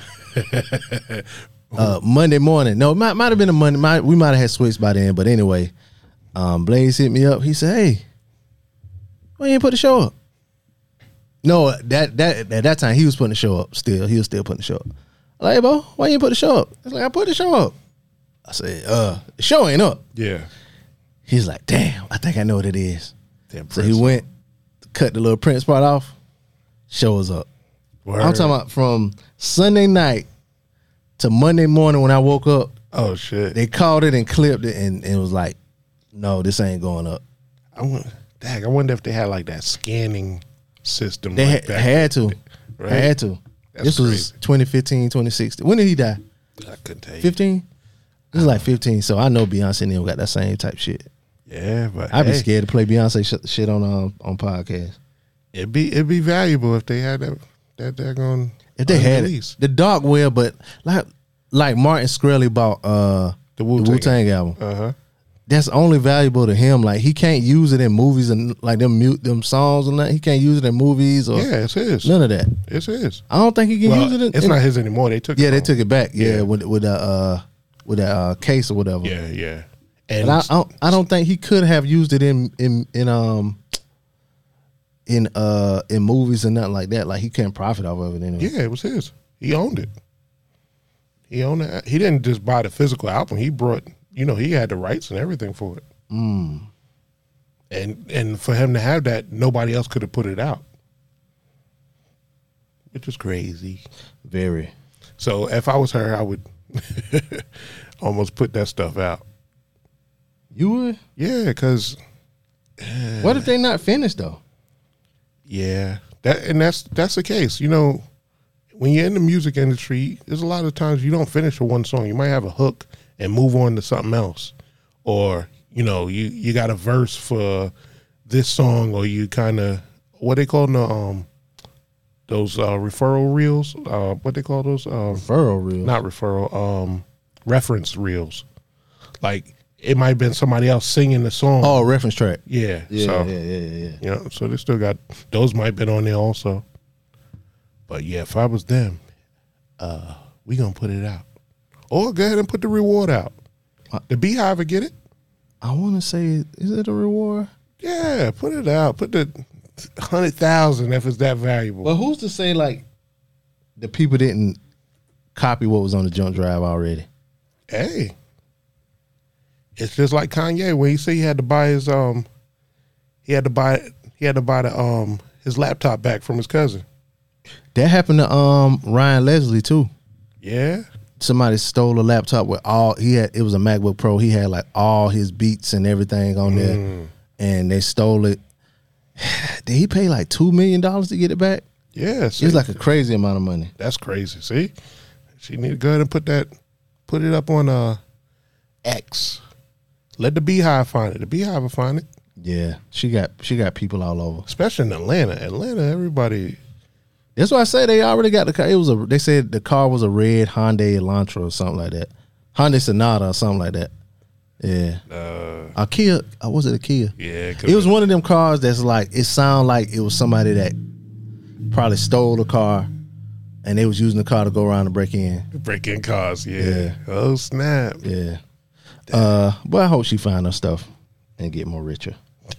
Monday morning. No, it might have been a Monday. We might have had switched by then, but anyway, Blaze hit me up. He said, "Hey, why you ain't put the show up?" No, at that time he was putting the show up. He was still putting the show up. I'm like, hey, bro, why you ain't put the show up? It's like, I put the show up. I said, the show ain't up. Yeah. He's like, damn, I think I know what it is. Damn, so he went, cut the little Prince part off. Show was up. Word. I'm talking about from Sunday night to Monday morning when I woke up. Oh shit! They called it and clipped it, and it was like, no, this ain't going up. I wonder if they had like that scanning system. They like that. had to, Right? had to. That's this was crazy. 2015, 2016. When did he die? I couldn't tell you. 15. This is like 15. So I know Beyonce and them got that same type shit. Yeah, but I'd be scared to play Beyonce shit on podcasts. It'd be valuable if they had that going. If they had it, the dark web, but like Martin Shkreli bought the Wu-Tang album. That's only valuable to him. Like he can't use it in movies and like them songs and that. He can't use it in movies or it's his. None of that. It's his. I don't think he can use it. It's not his anymore. They took. Yeah, it they home. took it back. Yeah, with that case or whatever. Yeah. And But I don't think he could have used it in movies and nothing like that. Like he can't profit off of it anyway. yeah, it was his. He owned it. He owned it. He didn't just buy the physical album. He brought, he had the rights and everything for it. And for him to have that, nobody else could have put it out, which is crazy. Very. So if I was her, I would almost put that stuff out. You would? Yeah, because What if they not finished though? yeah, that's the case. When you're in the music industry, there's a lot of times you don't finish with one song. You might have a hook and move on to something else, or you got a verse for this song, or you kind of what they call those referral reels. What they call those? Referral reels. Not referral. Reference reels. Like it might have been somebody else singing the song. Oh, a reference track. Yeah. Yeah, So, yeah. so they still got those might have been on there also. But yeah, if I was them, we gonna put it out. Or go ahead and put the reward out. The Beehive will get it. I want to say, is it a reward? Yeah, put it out. Put the 100,000 if it's that valuable. Well, who's to say like the people didn't copy what was on the jump drive already? Hey, it's just like Kanye when he said he had to buy his his laptop back from his cousin. That happened to Ryan Leslie too. Yeah. Somebody stole a laptop with it was a MacBook Pro. He had like all his beats and everything on there, and they stole it. Did he pay like $2 million to get it back? Yeah, It's like a crazy amount of money. that's crazy. See, she need to go ahead and put it up on X. Let the Beehive find it. The Beehive will find it, Yeah, she got people all over. especially in Atlanta. Everybody. That's why I say they already got the car. They said the car was a red Hyundai Elantra or something like that, Hyundai Sonata or something like that. Yeah, a Kia. Was it a Kia? Yeah, It was one of them cars that's like it sounded like it was somebody that probably stole the car, and they was using the car to go around and break in. break in cars. Yeah. Yeah. Oh snap. Yeah. But I hope she find her stuff and get more richer.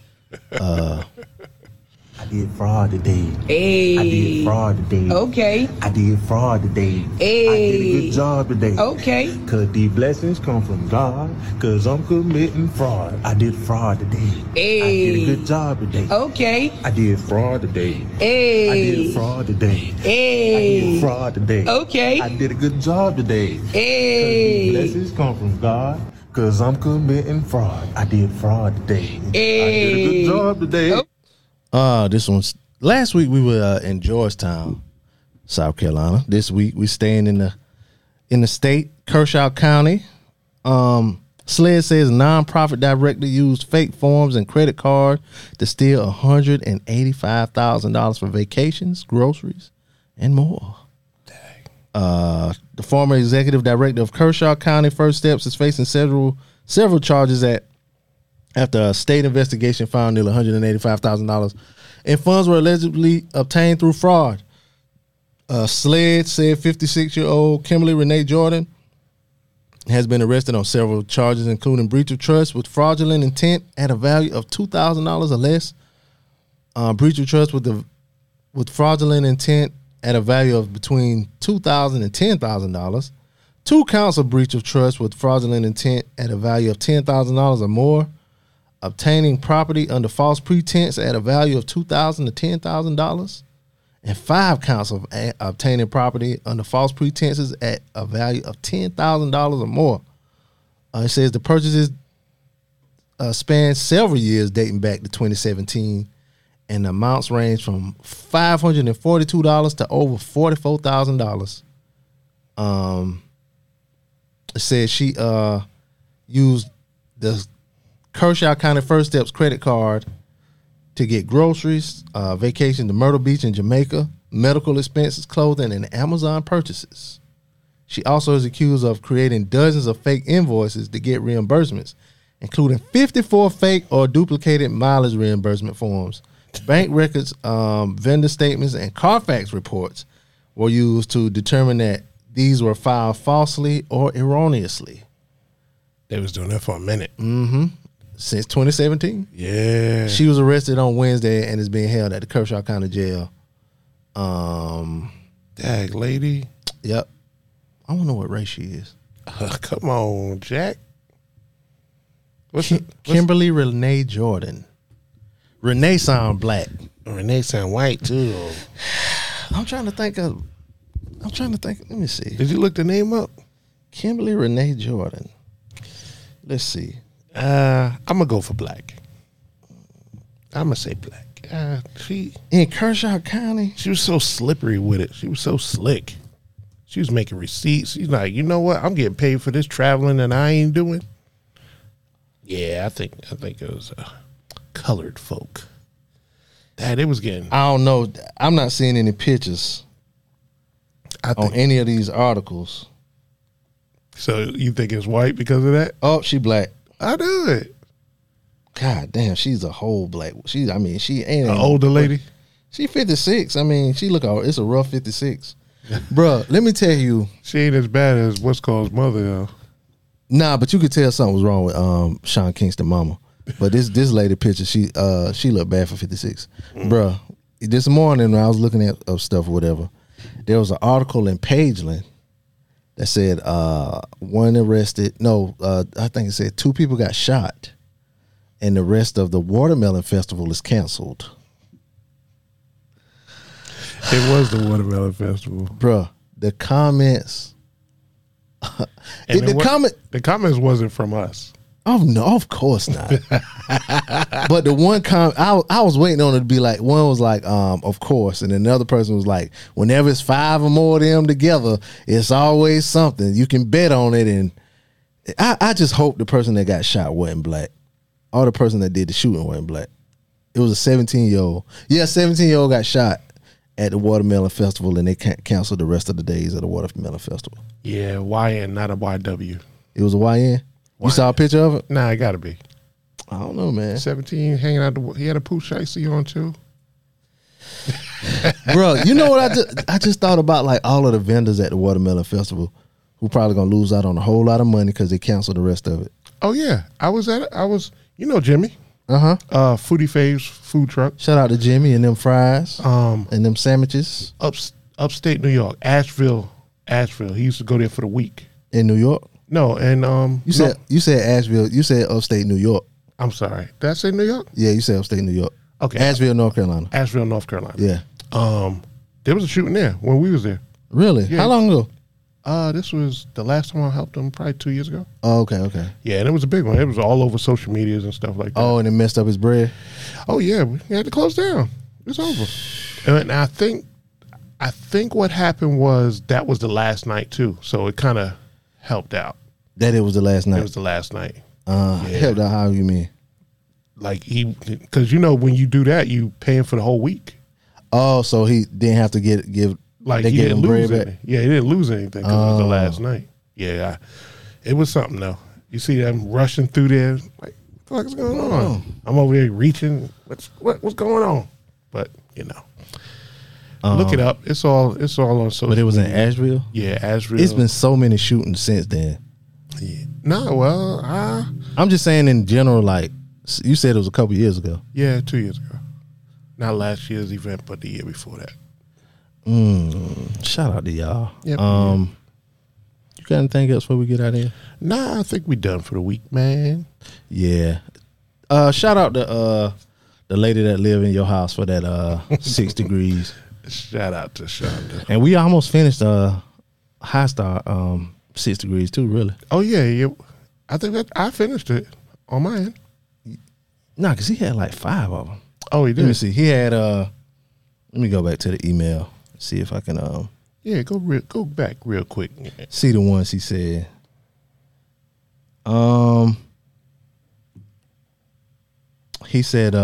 I did fraud today. Hey. I did fraud today. Okay. I did fraud today. Hey. I did a good job today. Okay. Cause the blessings come from God. Cause I'm committing fraud. I did fraud today. Hey. I did a good job today. Okay. I did fraud today. Hey. I did fraud today. Hey. I did fraud today. Okay. I did a good job today. Hey. Cause the blessings come from God. Cause I'm committing fraud. I did fraud today. Hey. I did a good job today. This one's last week we were in Georgetown, South Carolina. This week we staying in the state, Kershaw County. SLED says nonprofit director used fake forms and credit cards to steal $185,000 for vacations, groceries, and more. The former executive director of Kershaw County First Steps is facing several charges after a state investigation found nearly $185,000 and funds were allegedly obtained through fraud. SLED said 56-year-old Kimberly Renee Jordan has been arrested on several charges, including breach of trust with fraudulent intent at a value of $2,000 or less, breach of trust with fraudulent intent at a value of between $2,000 and $10,000, 2 counts of breach of trust with fraudulent intent at a value of $10,000 or more, obtaining property under false pretense at a value of $2,000 to $10,000, and 5 counts of obtaining property under false pretenses at a value of $10,000 or more. It says the purchases span several years dating back to 2017, and the amounts range from $542 to over $44,000. It says she used the Kershaw County First Steps credit card to get groceries, vacation to Myrtle Beach in Jamaica, medical expenses, clothing, and Amazon purchases. She also is accused of creating dozens of fake invoices to get reimbursements, including 54 fake or duplicated mileage reimbursement forms. Bank records, vendor statements, and Carfax reports were used to determine that these were filed falsely or erroneously. They was doing that for a minute. Since 2017. Yeah. She was arrested on Wednesday and is being held at the Kershaw County Jail. Dag lady. Yep. I don't know what race she is. Come on, Jack. Kimberly Renee Jordan. Renee sound black. Renee sound white too. I'm trying to think. Let me see. Did you look the name up? Kimberly Renee Jordan. Let's see. I'm gonna go for black. I'm gonna say black. She in Kershaw County. She was so slippery with it. She was so slick. She was making receipts. She's like, you know what? I'm getting paid for this traveling and I ain't doing. Yeah, I think it was colored folk. That it was getting. I don't know. I'm not seeing any pictures on any of these articles. So you think it's white because of that? Oh, she black. I do it. God damn, she's a whole black. She ain't an older lady. She 56. I mean, she look all. It's a rough 56. Bruh, let me tell you. She ain't as bad as what's called mother though. Nah, but you could tell something was wrong with Sean Kingston mama. But this lady picture, she looked bad for 56. Bruh, this morning when I was looking at stuff or whatever, there was an article in Pageland that said one arrested. No, I think it said 2 people got shot, and the rest of the Watermelon Festival is canceled. It was the Watermelon Festival, bruh. The comments, the comments wasn't from us. Oh no, of course not. But the one comment I was waiting on it to be like, one was like, of course, and another person was like, whenever it's 5 or more of them together, it's always something. You can bet on it. And I just hope the person that got shot wasn't black, or the person that did the shooting wasn't black. It was a 17-year-old. Yeah, 17-year-old got shot at the Watermelon Festival, and they canceled the rest of the days of the Watermelon Festival. Yeah, YN, not a YW. It was a YN? You saw a picture of it? Nah, it gotta be. I don't know, man. 17, hanging out. He had a Pooh Shiesty on too. Bro, you know what I just thought about, like all of the vendors at the Watermelon Festival who probably gonna lose out on a whole lot of money because they canceled the rest of it. Oh yeah, I was you know Jimmy. Foodie Faves food truck. Shout out to Jimmy and them fries, and them sandwiches. Upstate New York, Asheville. He used to go there for the week. In New York? No, and you said Asheville. You said upstate New York. I'm sorry. Did I say New York? Yeah, you said upstate New York. Okay. Asheville, North Carolina. Asheville, North Carolina. Yeah. There was a shooting there when we was there. Really? Yeah. How long ago? This was the last time I helped them, probably 2 years ago. Oh, okay. Yeah, and it was a big one. It was all over social medias and stuff like that. Oh, and it messed up his bread? Oh, yeah. We had to close down. It's over. And I think what happened was that was the last night, too. So it kind of helped out. That it was the last night? It was the last night. Helped out, how you mean? Like because when you do that, you paying for the whole week. Oh, so he didn't have to give like they he gave didn't him lose bread anything. back? Yeah, he didn't lose anything because it was the last night. Yeah, it was something though. You see them rushing through there, like what the fuck is going on? I'm over there reaching. What's going on? but look it up. It's all on social. But it was in media. Asheville. Yeah, Asheville. It's been so many shootings since then. Yeah. No, well, I'm just saying in general. Like you said, it was a couple years ago. yeah, 2 years ago. Not last year's event, but the year before that. Shout out to y'all. Yep. You got anything else before we get out of here? Nah, I think we done for the week, man. Yeah. Shout out to the lady that live in your house for that 6 degrees. Shout out to Shonda. And we almost finished High Star 6 degrees too, really. Oh yeah. I think that I finished it on my end. Nah, because he had like 5 of them. Oh, he Let me did. see. He had let me go back to the email, see if I can Yeah, go back real quick. see the ones he said. He said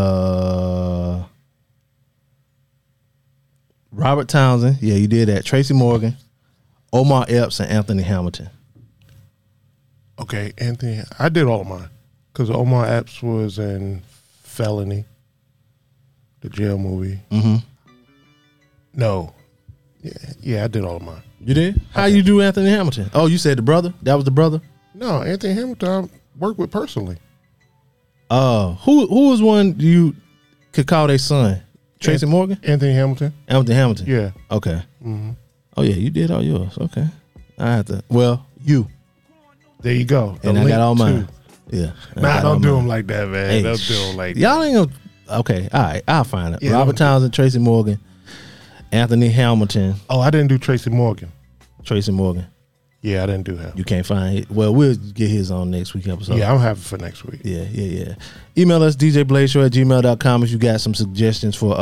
Robert Townsend, yeah, you did that. Tracy Morgan, Omar Epps, and Anthony Hamilton. Okay, Anthony, I did all of mine because Omar Epps was in Felony, the jail movie. Mm-hmm. No, yeah, I did all of mine. You did? How you do Anthony Hamilton? Oh, you said the brother? That was the brother? No, Anthony Hamilton, I worked with personally. Who was one you could call their son? Tracy Morgan? Anthony Hamilton. Anthony Hamilton? Yeah. Okay. Mm-hmm. Oh yeah, you did all yours. Okay. I have to. Well, you There you go. The and I link got all to- mine. Yeah. I Nah, got all don't do mine. them like that, man. Hey, Don't do them like that. Y'all ain't gonna. Okay. All right. I'll find it. Yeah, Robert don't- Townsend, Tracy Morgan, Anthony Hamilton, Oh, I didn't do Tracy Morgan. Tracy Morgan. Yeah, I didn't do him. You can't find it. Well, we'll get his on next week episode. Yeah, I'm happy for next week. Yeah. Email us djblazeshow@gmail.com if you got some suggestions for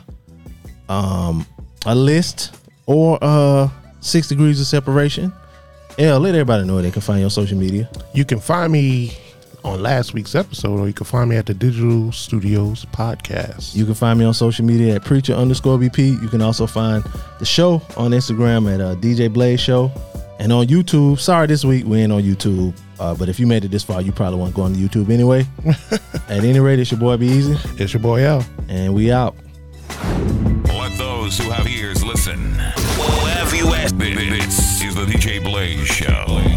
a list or 6 degrees of separation. Yeah, let everybody know where they can find you on social media. You can find me on last week's episode, or you can find me at the Digital Studios Podcast. You can find me on social media at preacher_BP. You can also find the show on Instagram at DJ Blaze Show. And on YouTube, sorry this week we ain't on YouTube, but if you made it this far, you probably want to go on YouTube anyway. At any rate, it's your boy Be Easy, It's your boy L. and we out. Let those who have ears listen. Have you asked? This is the DJ Blaze Show.